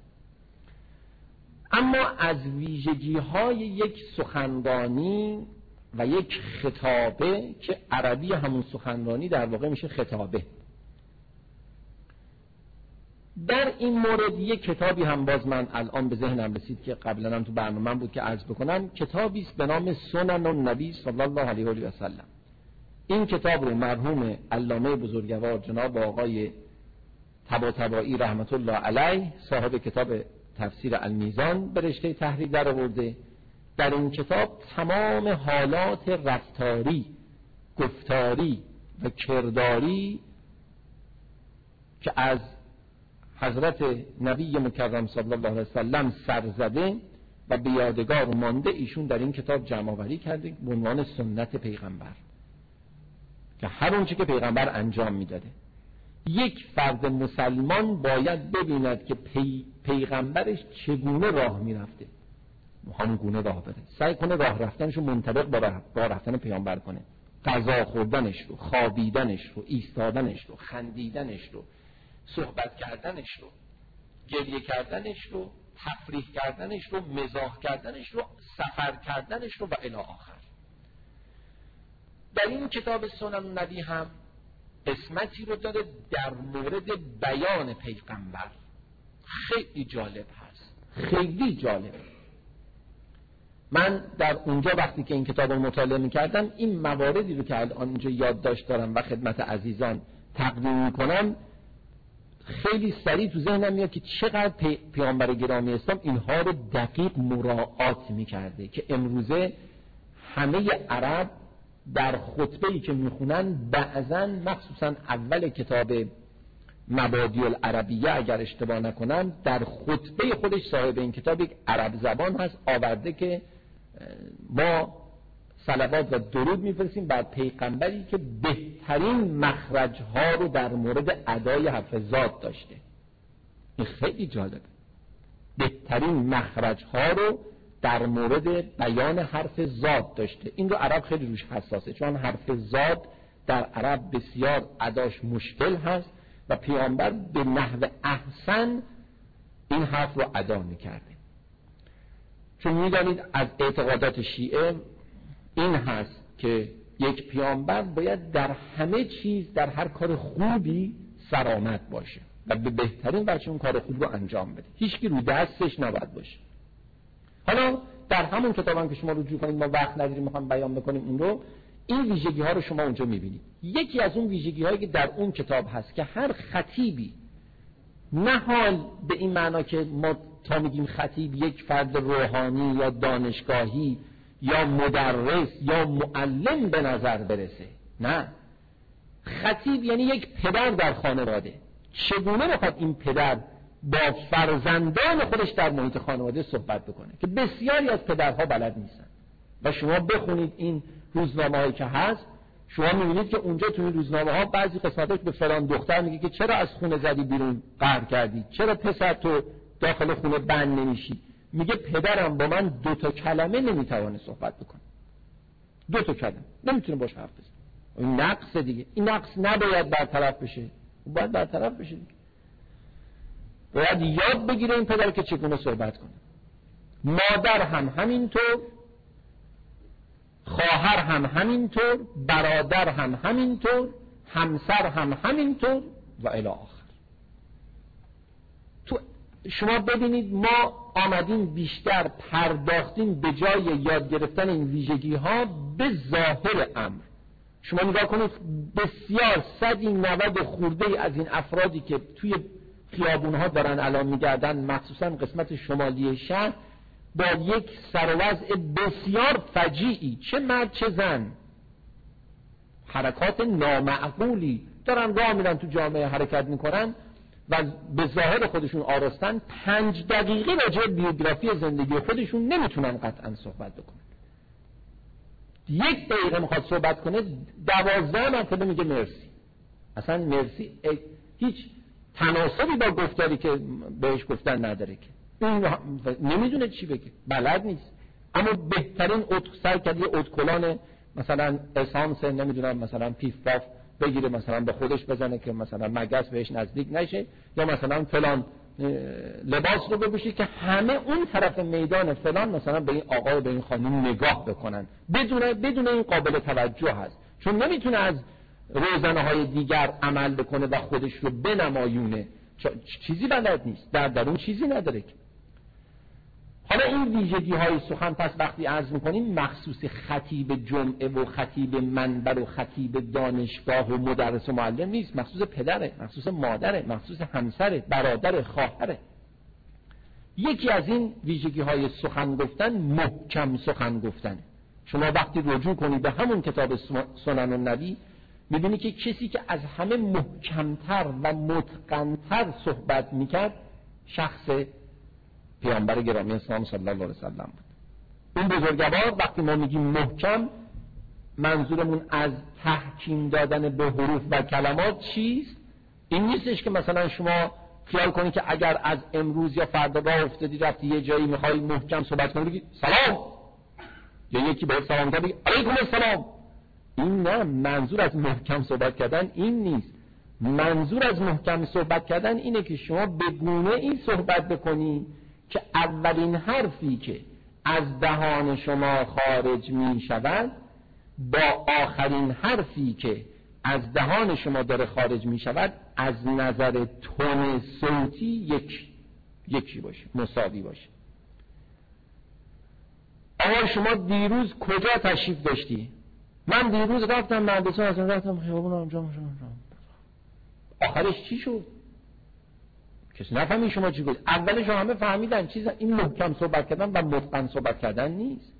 اما از ویژگی های یک سخنرانی و یک خطابه که عربی همون سخنرانی در واقع میشه خطابه، در این مورد یک کتابی هم باز من الان به ذهنم رسید که قبلا هم تو برنامه بود که عرض بکنم، کتابی است به نام سنن النبی صلی الله علیه و سلم. این کتاب رو مرحوم علامه بزرگوار جناب آقای طباطبایی رحمت الله علیه صاحب کتاب تفسیر المیزان به رشته تحریر در آورده. در این کتاب تمام حالات رفتاری، گفتاری و کرداری که از حضرت نبی مکرم صلی الله علیه وسلم سرزده و به یادگار مانده ایشون در این کتاب جمع آوری کرده به عنوان سنت پیغمبر، که هر اون چی که پیغمبر انجام میداده یک فرد مسلمان باید ببیند که پیغمبرش چگونه راه میرفته، همون گونه راه بره، سعی کنه راه رفتنشو منطبق با رفتن پیغمبر کنه، غذا خوردنش رو، خوابیدنش رو، ایستادنش رو، خندیدنش رو، صحبت کردنش رو، گریه کردنش رو، تفریح کردنش رو، مزاح کردنش رو، سفر کردنش رو و الی آخر. در این کتاب سنن نبی هم قسمتی رو داره در مورد بیان پیغمبر. خیلی جالب هست، خیلی جالب. من در اونجا وقتی که این کتاب رو مطالعه می‌کردم این مواردی رو که الان اینجا یادداشت دارم و خدمت عزیزان تقدیم می‌کنم خیلی سریع تو ذهنم میاد که چقدر پیامبر گرامی اسلام اینها رو دقیق مراعات می‌کرده که امروزه همه عرب در خطبه‌ای که میخونن بعضاً مخصوصاً اول کتاب مبادی العربیه اگر اشتباه نکنم در خطبه خودش صاحب این کتاب یک عرب زبان هست آورده که ما صلوات و درود میفرستیم بر پیغمبری که بهترین مخرج‌ها رو در مورد ادای حرف ذات داشته. این خیلی جالبه، بهترین مخرج‌ها رو در مورد بیان حرف ذات داشته. این رو عرب خیلی روش حساسه، چون حرف ذات در عرب بسیار اداش مشکل هست و پیامبر به نحو احسن این حرف رو ادا می‌کرده. چون می‌دانید از اعتقادات شیعه این هست که یک پیامبر باید در همه چیز در هر کار خوبی سرآمد باشه و به بهترین وجه اون کار خوب رو انجام بده، هیچکی رو دستش نباید باشه. حالا در همون کتاب هم که شما رجوع کنید، ما وقت نداریم میخوام بیان بکنیم اون رو، این ویژگی ها رو شما اونجا میبینید. یکی از اون ویژگی هایی که در اون کتاب هست که هر خطیبی، نه حال به این معنا که ما تا میگیم خطیب یک فرد روحانی یا دانشگاهی یا مدرس یا معلم به نظر برسه، نه، خطیب یعنی یک پدر در خانواده. چگونه بخواد این پدر با فرزندان خودش در محیط خانواده صحبت بکنه که بسیاری از پدرها بلد نیستن و شما بخونید این روزنامه هایی که هست، شما میبینید که اونجا توی این روزنامه ها بعضی قسمتاش به فلان دختر میگه که چرا از خونه زدی بیرون قهر کردی، چرا پسر تو داخل خونه بند نمیشی، میگه پدرم با من 2 کلمه نمیتوانه صحبت بکنه، 2 کلمه نمیتونه باش حرف بزنه. این نقص دیگه، این نقص نباید برطرف بشه، باید برطرف بشه دیگه. باید یاد بگیره این پدر که چگونه صحبت کنه. مادر هم همینطور، خواهر هم همینطور، برادر هم همینطور، همسر هم همینطور و الی آخر. تو شما ببینید ما آمدیم بیشتر پرداختیم به جای یاد گرفتن این ویژگی ها به ظاهر امر. شما نگاه کنید بسیار 190 خورده از این افرادی که توی خیابون ها دارن الان میگردن، مخصوصا قسمت شمالی شهر، با یک سر و وضع بسیار فجیعی، چه مرد چه زن، حرکات نامعقولی دارن راه میرن تو جامعه حرکت میکنن و به ظاهر خودشون آراستن، 5 دقیقه راجع بیوگرافی زندگی خودشون نمیتونن قطعا صحبت بکنن. 1 دقیقه میخواد صحبت کنه 12 مرتبه میگه مرسی. اصلا مرسی هیچ تناسبی با گفتاری که بهش گفتن نداره، که این نمیدونه چی بگه، بلد نیست. اما بهترین سعی کرد یه ادکلان مثلا اسانس نمیدونم مثلا پیف پاف بگیره مثلا به خودش بزنه که مثلا مگس بهش نزدیک نشه، یا مثلا فلان لباس رو بپوشه که همه اون طرف میدان فلان مثلا به این آقا و به این خانم نگاه بکنن، بدون این قابل توجه هست، چون نمیتونه از روزنه های دیگر عمل بکنه و خودش رو بنمایونه، چیزی بلد نیست، در درون چیزی نداره که. حالا این ویژگی های سخن پس وقتی عرض میکنیم مخصوص خطیب جمعه و خطیب منبر و خطیب دانشگاه و مدرس و معلم نیست، مخصوص پدره، مخصوص مادره، مخصوص همسره، برادر، خواهره. یکی از این ویژگی های سخن گفتن محکم سخن گفتن. شما وقتی رجوع کنید به همون کتاب سنن النبی میبینی که کسی که از همه محکمتر و متقنتر صحبت میکرد شخص پیامبر گرامی اسلام صلی الله علیه وسلم بود. این بزرگوار وقتی ما میگیم محکم منظورمون از تحکیم دادن به حروف و کلمات چیست؟ این نیستش که مثلا شما خیال کنید که اگر از امروز یا فردا راه افتادی رفتی یه جایی میخوای محکم صحبت کنی بگی سلام، یا یکی به سلام کنه بگی علیکم السلام. این نه، منظور از محکم صحبت کردن این نیست. منظور از محکم صحبت کردن اینه که شما به گونه این صحبت بکنی که اولین حرفی که از دهان شما خارج می شود با آخرین حرفی که از دهان شما داره خارج می شود از نظر تون صوتی یکی باشه، مساوی باشه. آقا شما دیروز کجا تشریف داشتی؟ من دیروز رفتم مدرسه، از رفتم خیابون آنجا. آخرش چی شد؟ کسی نفهمید شما چی گفت. اولش همه فهمیدن چیز این محکم صحبت کردن و متقن صحبت کردن نیست.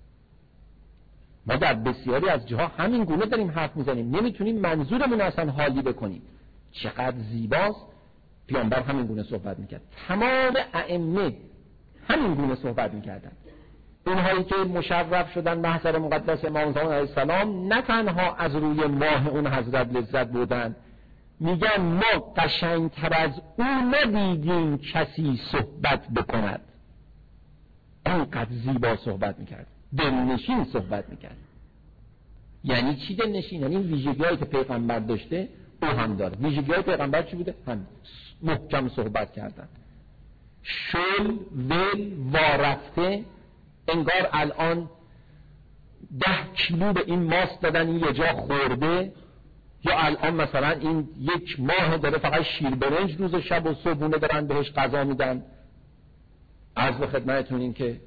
ما در بسیاری از جاها همین گونه داریم حرف میزنیم، نمیتونیم منظورمون اصلا حالی بکنیم. چقدر زیباست پیامبر همین گونه صحبت میکرد. تمام ائمه همین گونه صحبت میکردن. اونهایی که مشرف شدن محضر مقدس امام زمان علیه السلام نه تنها از روی ماه اون حضرت لذت بردن، میگن ما قشنگتر از اون ندیدیم کسی صحبت بکند. انقدر زیبا صحبت میکرد، دلنشین صحبت میکرد. یعنی چی دلنشین؟ یعنی ویژگی هایی که پیغمبر داشته او هم داره. ویژگی های پیغمبر چی بوده؟ هم محکم صحبت کردن، شل ول وارفته، انگار الان 10 کیلو به این ماست دادن این یه جا خورده، یا الان مثلا این 1 ماه داره فقط شیر برنج روز شب و صبحونه دارن بهش غذا میدن. عرض به خدمتتون این که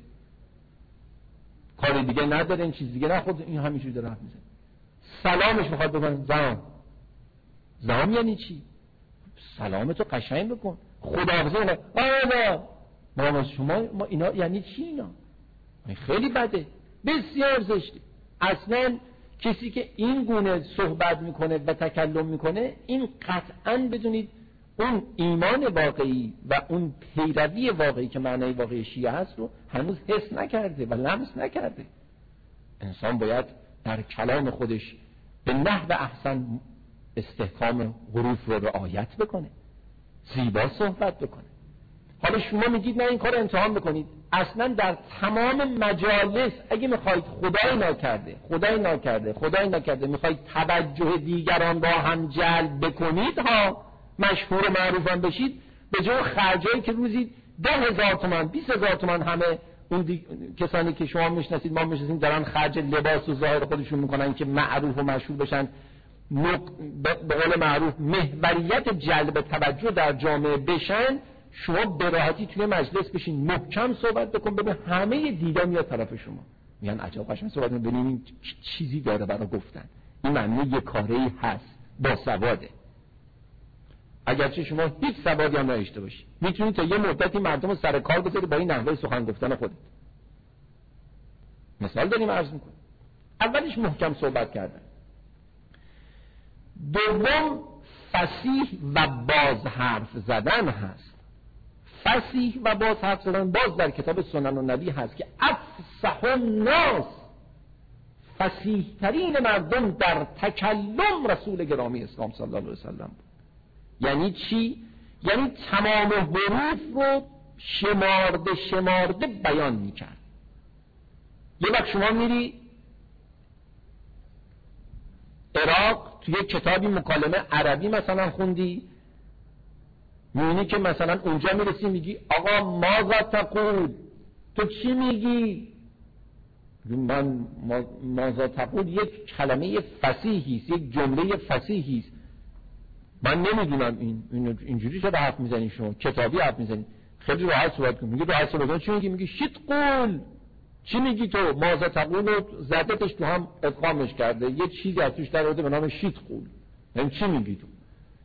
کاری دیگه نداره، این چیز دیگه نخورد، این همینجوری داره حرف میزنه. سلامش میخواد بگن زام یعنی چی؟ سلامتو قشنگ بکن، خداحافظی کنه. ما شما ما اینا یعنی چی؟ اینا خیلی بده، بسیار زشته. اصلا کسی که این گونه صحبت میکنه و تکلم میکنه این قطعاً بدونید اون ایمان واقعی و اون پیروی واقعی که معنای واقعی شیعه هست رو هنوز حس نکرده و لمس نکرده. انسان باید در کلام خودش به نحو احسن استحکام حروف رو رعایت بکنه، زیبا صحبت بکنه. حالا شما میگید نه این کار امتحان بکنید. اصلا در تمام مجالس اگه میخواید خدای ناکرده میخواید توجه دیگران با هم جلب بکنید ها، مشهور و معروفم بشید، به جای خرجایی که روزی 10,000 تومان 20,000 تومان همه اون کسانی که شما میشناسید ما میشناسیم دارن خرج لباس و ظاهر خودشون میکنن که معروف و مشهور بشن، به قول معروف محوریت جلب توجه در جامعه بشن، شما به راحتی توی مجلس بشین محکم صحبت بکن، ببین همه دیده میاد طرف شما، میگن عجب قشنگ صحبت می‌کنی، ببینین چیزی داره برای گفتن، این معنی یک کاری هست، با سواده. اگرچه شما هیچ سوادی هم نداشته باشی میتونید تا یه مدتی مردم رو سر کار بذاری با این نحوه سخن گفتن خودت. مثال داریم عرض میکنم. اولش محکم صحبت کردن، دوم فصیح و باز حرف زدن هست. فصیح و باز حرف زدن باز در کتاب سنن النبی هست که افصح الناس، فصیح ترین مردم در تکلم رسول گرامی اسلام صلی الله علیه وسلم بود. یعنی چی؟ یعنی تمام حروف رو شمارده بیان میکرد. یه وقت شما میری عراق توی کتابی مکالمه عربی مثلا خوندی، میبینی که مثلا اونجا میرسی میگی آقا ماذا تقول، تو چی میگی؟ من ماذا تقول یک کلمه فصیحی است، یک جمله فصیحی است. من نمیدونم اینجوری چرا حرف میزنی، شما کتابی حرف میزنی، خیلی راحت صحبت کن. میگه راحت صحبت کن چی میگی؟ میگی شیت قول، چی میگی تو؟ ماذا تقول رو زدتش تو هم ادغامش کرده، یه چیزی از توش در آورده به نام شیت قول. یعنی چی میگی تو؟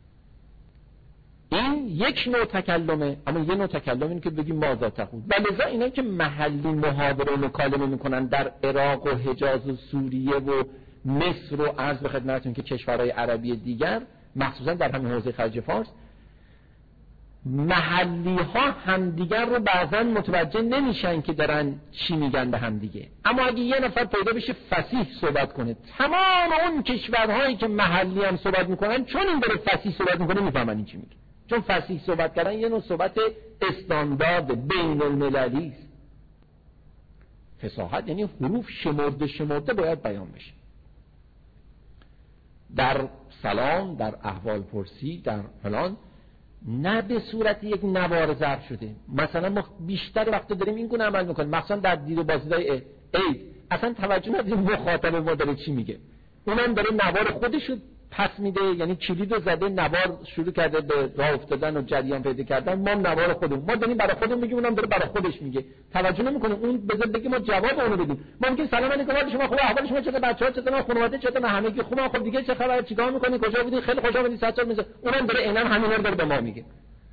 این یک نوع تکلمه، اما یه نوع تکلم اینه که بگی ماذا تقول. ولذا اینا که محلی محاوره و مکالمه میکنن در عراق و حجاز و سوریه و مصر و عرض به خدمتتون که کشورهای عربی دیگر، مخصوصا در همین حوزه خلیج فارس، محلی ها همدیگر رو بعضا متوجه نمیشن که دارن چی میگن به همدیگه. اما اگه یه نفر پیدا بشه فصیح صحبت کنه، تمام اون کشورهایی که محلی هم صحبت میکنن چون این داره فصیح صحبت میکنه میفهمن این چی میگه. چون فصیح صحبت کردن یه نوع صحبت استاندارد بین المللی است. فصاحت یعنی حروف شمرده باید بیان بشه. در سلام، در احوال پرسی، در فلان، نه به صورت یک نوار ضرب شده. مثلا ما بیشتر وقت داریم این گونه عمل میکنیم، مثلا در دید و بازدیدهای عید اصلا توجه نداریم مخاطب ما داره چی میگه، اونم داره نوار خودشو پس میده، یعنی کلید رو زده، نوار شروع کرده به راه افتادن و جریان پیدا کردن، ما نوار خودمون، ما داریم برای خودمون میگیم، اونم داره برای خودش میگه، توجه نمیکنیم اون بذار بگه ما جواب اونو بدیم. ما میگیم سلام علیکم شما، خوبه؟ احوال شما چطوره؟ بچه‌ها چطورن؟ خانواده چطوره؟ همگی خوبه؟ خب دیگه چه خبر؟ چیکار میکنی؟ کجا بودی؟ خیلی خوش آمدید، صد سال میشه. اونم داره عیناً همینا رو داره به ما میگه.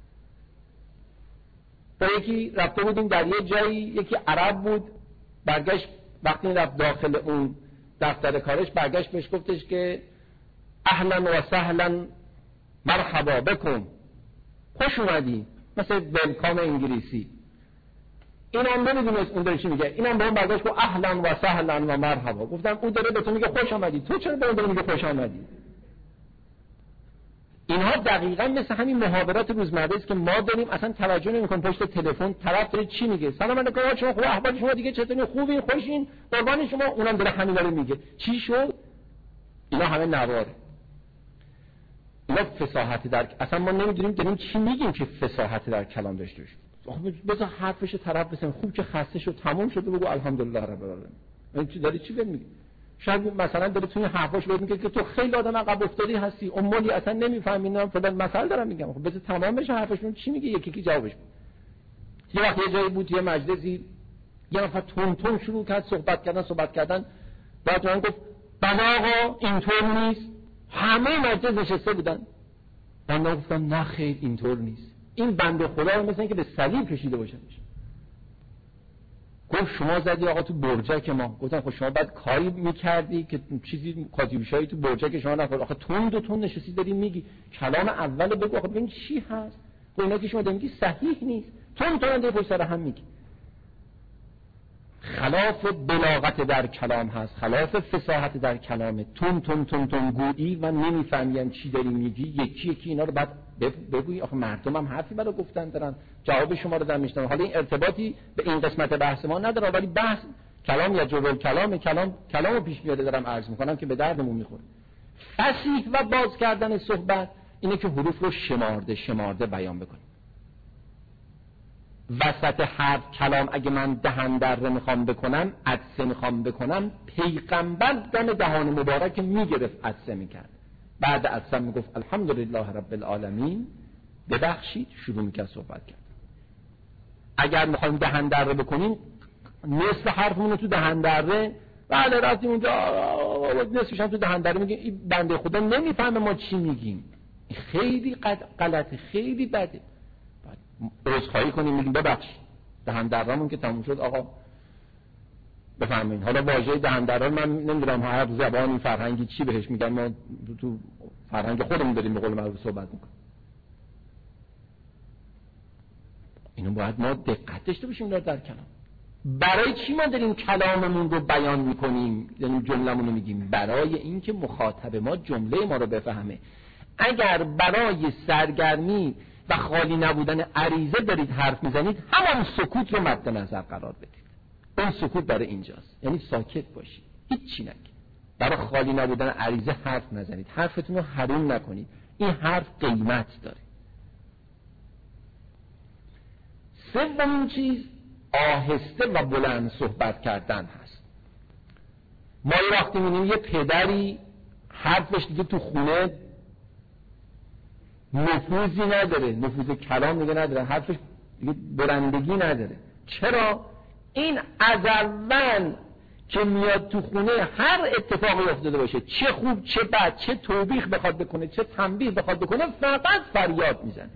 تا یکی رفته بودیم در یه جایی، یکی عرب بود، برگشت وقتی رفت داخل اون دفتر کارش، برگشت بهش گفتش که اهلا و سهلا مرحبا بکن، خوش اومدی، مثل ویلکام انگلیسی. این هم نمیدونست اون داره چی میگه، این هم به اون برگشت گفت اهلا و سهلا و مرحبا. گفتم اون داره به تو میگه خوش آمدی، تو چرا به اون داره میگه خوش آمدی؟ اینها دقیقاً مثل همین محاورات روزمره است که ما داریم، اصلا توجه نمی‌کنیم پشت تلفن طرف داره چی میگه. سلام علیکم شما، خوبه؟ احوال شما دیگه چطوری؟ خوبین؟ خوشین؟ قربان شما. اونم داره همینا رو میگه. چی شد؟ اینا همه نواره. اینا فصاحت در، اصلا ما نمیدونیم داریم چی میگیم که فصاحت در کلام داشته باشیم. بذار حرفش طرف بزنه، خوب که خسته شد تموم شد بگو الحمدلله رب العالمین. این چی داری چی میگی؟ شاید مثلا داره توی حرفاش بهت میگه که تو خیلی آدم عقب افتادی هستی، امولی اصلا نمیفهمی، اینا فلان مثال دارم میگم. خب بذار تمام بشه حرفشون، چی میگه یکی یکی جوابش بده. یه وقت یه جایی بود، یه مجلسی، یه نفر تون شروع کرد صحبت کردن، بعد من گفت بله آقا اینطور نیست. همه مجلس نشسته بودن. من گفتم نه خیر اینطور نیست. این بنده خدا رو مثلا که به صلیب کشیده باشنش. گفت شما زدی آقا تو برجک ما. گفتم خب شما بعد کاری میکردی که چیزی کاتیوشایی تو برجک شما نخورد. آخه تون نشستی داری میگی، کلام اول بگو آخه ببین چی هست. خب اینا که شما داری میگی صحیح نیست، تون داری پشت سر هم میگی. خلاف بلاغت در کلام هست، خلاف فصاحت در کلامه. تون گویی و نمیفهمیم چی داری میگی، یکی اینا رو بعد بگویی. آخه مردم هم حرفی برای گفتن دارن، جواب شما رو دارن میشنون. حالا این ارتباطی به این قسمت بحث ما نداره، ولی بحث کلام یا جرل کلامو پیش میاده دارم عرض میکنم که به دردمون میخوره. فصیح و باز کردن صحبت اینه که حروف رو شمارده بیان بکنیم. وسط حرف کلام اگه من دهندره میخوام بکنم، عدسه میخوام بکنم، پیغمبر دم دهان مبارک میگرفت عدسه میکرد، بعد عدسه میگفت الحمدلله رب العالمین، ببخشید، شروع میکرد صحبت کرد. اگر میخوایم دهندره بکنیم، نصف حرفمون رو تو دهندره، بله رفتیم اونجا نصفش هم تو دهندره میگیم، این بنده خدا نمیفهمه ما چی میگیم. خیلی غلطه، خیلی بده. عذرخواهی کنیم، میگیم ببخشید دهندره‌مون که تموم شد آقا بفهمین. حالا واژه دهندره من نمیدونم هر زبانی فرهنگی چی بهش میگن، ما تو فرهنگ خودمون داریم به قول معروف صحبت میکنیم. اینو باید ما دقت داشته باشیم در کلام. برای چی ما داریم کلاممون رو بیان میکنیم، یعنی جمله‌مون رو میگیم؟ برای اینکه مخاطب ما جمله ما رو بفهمه. اگر برای سرگرمی و خالی نبودن عریضه دارید حرف میزنید، همان سکوت رو مد نظر قرار بدید. اون سکوت برای اینجاست، یعنی ساکت باشید، هیچی نگید. برای خالی نبودن عریضه حرف نزنید، حرفتون رو حرام نکنید. این حرف قیمت داره. سومین چیز آهسته و بلند صحبت کردن هست. ما یه وقتی می‌بینیم یه پدری حرفش دیگه تو خونه نفوذی نداره، نفوذ کلام دیگه نداره، حرفش دیگه برندگی نداره. چرا؟ این از اول که میاد تو خونه هر اتفاقی افتاده باشه، چه خوب چه بد، چه توبیخ بخواد بکنه چه تنبیه بخواد بکنه، فقط فریاد میزنه.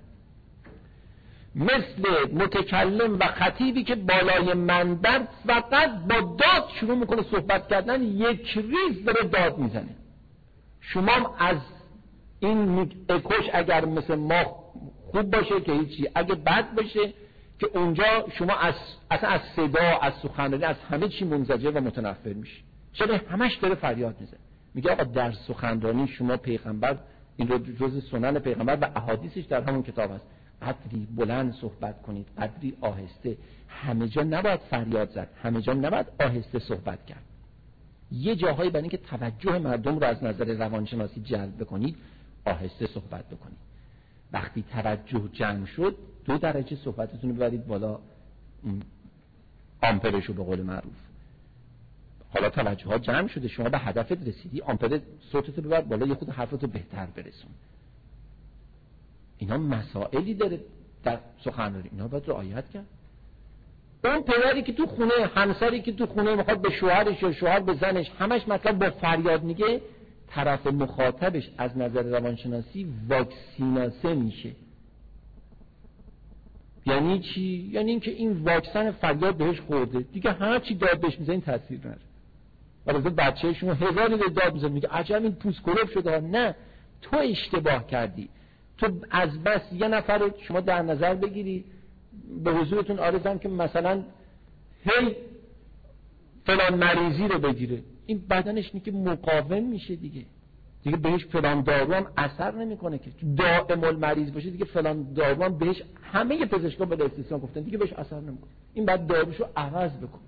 مثل متکلم و خطیبی که بالای منبر فقط با داد شروع میکنه صحبت کردن، یک ریز داره داد میزنه. شما از این اکوش اگر مثل ما خوب باشه که هیچی، اگه بد باشه که اونجا شما اصلا از صدا، از سخنرانی، از همه چی منزجر و متنفر میشی. چرا؟ همش داره فریاد میزنه. میگه آقا در سخنرانی شما پیغمبر، این رو جز سنن پیغمبر و احادیثش در همون کتاب هست، قدری بلند صحبت کنید، قدری آهسته. همه جا نباید فریاد زد، همه جا نباید آهسته صحبت کرد. یه جاهایی برای اینکه توجه مردم رو از نظر روانشناسی جلب بکنید، آهسته صحبت بکنید. وقتی توجه جمع شد 2 درجه صحبتتون رو ببرید بالا، آمپرشو به قول معروف. حالا توجه ها جمع شده، شما به هدفت رسیدی، آمپر صوتتو ببر بالا، یه خود حرفتو بهتر برسون. اینا مسائلی داره در سخنرانی، اینا باید رعایت کرد. اون پدری که تو خونه، همسری که تو خونه میخواد به شوهرش یا شوهر به زنش همش مطلب با فریاد میگه، طرف مخاطبش از نظر روانشناسی واکسیناسه میشه. یعنی چی؟ یعنی اینکه این واکسن فریاد بهش خورده دیگه، هر چی داد بهش میزنه این تاثیر نداره. ولی بچه شما 1000 داد میزنه میگه عجب این پوست کلوف شده. نه، تو اشتباه کردی. تو از بس یه نفر رو شما در نظر بگیری، به حضورتون عارضم که مثلا هی فلان مریضی رو بگیره، این بدنش که مقاوم میشه دیگه بهش فلان دارو هم اثر نمیکنه که دائم المریض باشه دیگه، فلان دارو هم بهش همه پزشکا به استثنا گفتن دیگه بهش اثر نمیکنه. این بعد داروشو عوض بکن.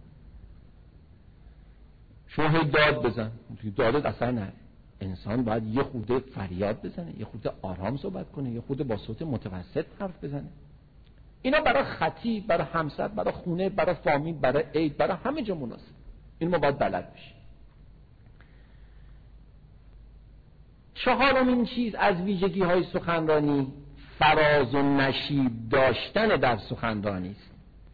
شما هی داد بزن، دادت اثر نره. انسان باید یه خورده فریاد بزنه، یه خورده آرام صحبت کنه، یه خورده با صوت متوسط حرف بزنه. اینا برای خطیب، برای همسر، برای خونه، برای فامیل، برای عید، برای همه جا مناسب. این ما باید بلد بشیم. چهارمین چیز از ویژگی های سخنرانی، فراز و نشیب داشتن در سخنرانی است.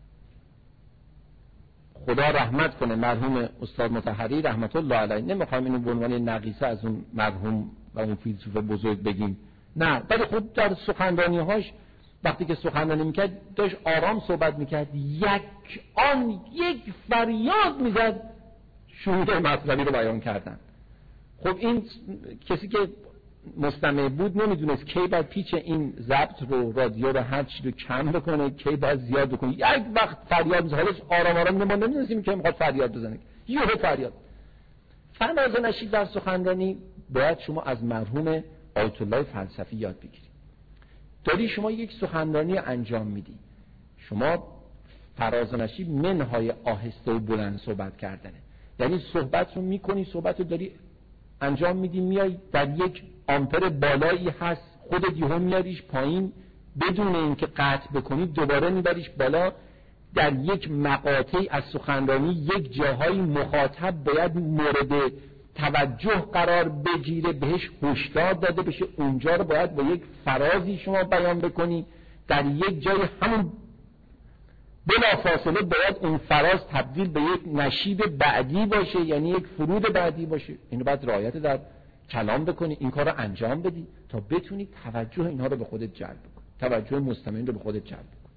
خدا رحمت کنه مرحوم استاد مطهری رحمت الله علیه، نمیخوام اینو به عنوان نقیصه از اون مرحوم و اون فیلسوف بزرگ بگیم، نه، ولی خود در سخنرانی هاش وقتی که سخنرانی میکرد داشت آرام صحبت میکرد، یک فریاد میزد شهود مطلبی رو بیان کردن. خب این کسی که مستمع بود نمیدونست کی باید پیچ این ضبط رو، رادیو رو، هر چی رو کم بکنه، کی باید زیاد بکنه. یک وقت فریاد میزد، حالش آرام آرام ما نمیدونستیم که میخواد فریاد بزنه، یهو فریاد. فراز و نشیب در سخنرانی باید شما از مرحوم آیت الله فلسفی یاد بگیرید. داری شما یک سخنرانی انجام میدی، شما فراز و نشیب منهای آهسته و بلند صحبت کردنه. یعنی صحبت رو میکنی، صحبت رو داری انجام میدی، میای در یک آمپر بالایی هست، خودت یهو میاریش پایین بدون اینکه قطع بکنی، دوباره میبریش بالا. در یک مقاطعی از سخنرانی یک جاهای مخاطب باید مورد توجه قرار بگیره، بهش هشدار داده بشه، اونجا رو باید با یک فرازی شما بیان بکنی. در یک جای همون بلافاصله باید اون فراز تبدیل به یک نشیب بعدی باشه، یعنی یک فرود بعدی باشه. اینو باید رعایت در کلام بکنی، این کار رو انجام بدی تا بتونی توجه اینها رو به خودت جلب بکنی، توجه مستمعین رو به خودت جلب بکنی.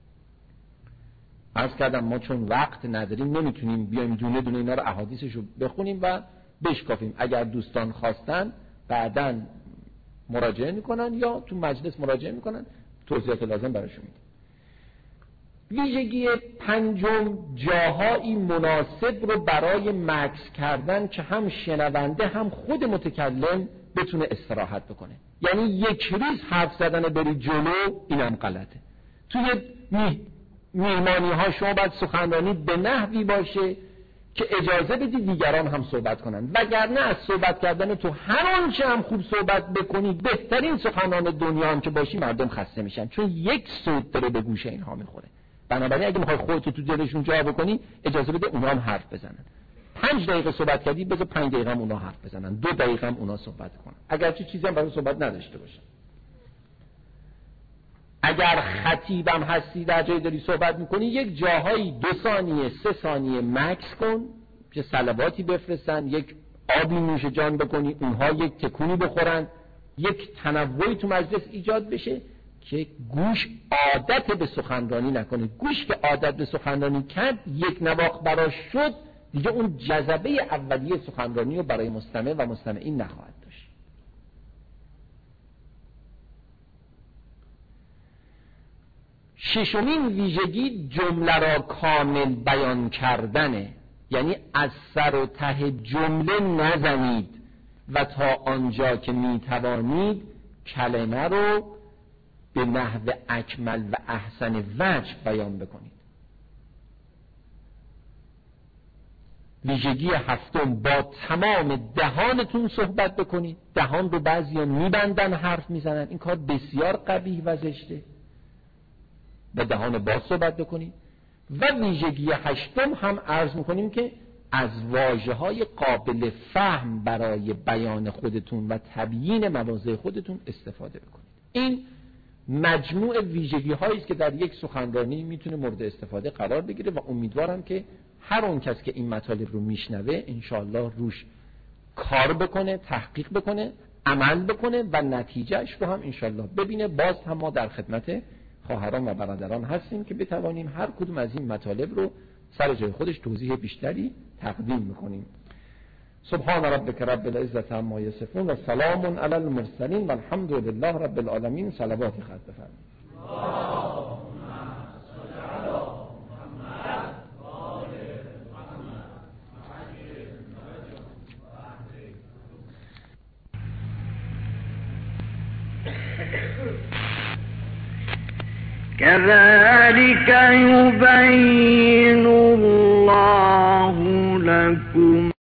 عرض کردم ما چون وقت نداریم نمیتونیم بیایم دونه دونه اینا رو احادیثش رو بخونیم و بشکافیم. اگر دوستان خواستن بعداً مراجعه میکنن یا تو مجلس مراجعه میکنن، توضیحات لازم براشون میدیم. ویژگی پنجم، جاهایی مناسب رو برای مکث کردن که هم شنونده هم خود متکلم بتونه استراحت بکنه. یعنی یک ریز حرف زدن بری جلو، اینم غلطه. توی میهمانی ها شما باید سخنرانی به نحوی باشه که اجازه بدی دیگران هم صحبت کنن، وگرنه از صحبت کردن تو هر آنچه هم خوب صحبت بکنی، بهترین سخنان دنیا هم که باشی، مردم خسته میشن، چون یک صوت داره به گوش اینها میخوره. بنابراین اگه میخوای خودت تو دلشون جا بکنی، اجازه بده اونا هم حرف بزنن. 5 دقیقه صحبت کردی، بذار 5 دقیقه هم اونا حرف بزنن، 2 دقیقه هم اونا صحبت کنن، اگرچه چیزی هم برای صحبت نداشته باشن. اگر خطیبم هستی در جایی داری صحبت میکنی، یک جاهایی 2 ثانیه 3 ثانیه مکس کن که صلواتی بفرستن، یک آبی نوش جان بکنی، اونها یک تکونی بخورن، یک تنوعی تو مجلس ایجاد بشه که گوش عادت به سخنرانی نکنه. گوش که عادت به سخنرانی کرد، یک نواخت براش شد، دیگه اون جذبه اولیه سخنرانی رو برای مستمع و مستمعین نخواهد داشت. ششمین ویژگی جمله را کامل بیان کردنه، یعنی از سر و ته جمله نزنید و تا آنجا که میتوانید کلمه رو به نحو اکمل و احسن وجه بیان بکنید. ویژگی 7، با تمام دهانتون صحبت بکنید. دهان رو بعضیا میبندن حرف میزنن، این کار بسیار قبیح و زشته. به دهان باز صحبت بکنید. و ویژگی 8 هم عرض میکنیم که از واژه‌های قابل فهم برای بیان خودتون و تبیین مواضع خودتون استفاده بکنید. این مجموع ویژگی هایی است که در یک سخنرانی میتونه مورد استفاده قرار بگیره و امیدوارم که هر اون کس که این مطالب رو میشنوه انشاءالله روش کار بکنه، تحقیق بکنه، عمل بکنه و نتیجهش رو هم انشاءالله ببینه. باز هم ما در خدمت خواهران و برادران هستیم که بتوانیم هر کدوم از این مطالب رو سر جای خودش توضیح بیشتری تقدیم میکنیم. سبحان ربک رب العزة عما یصفون و سلام علی المرسلین و الحمد لله رب العالمین. صلوات خط بفرمایید. كذلك يبين الله لكم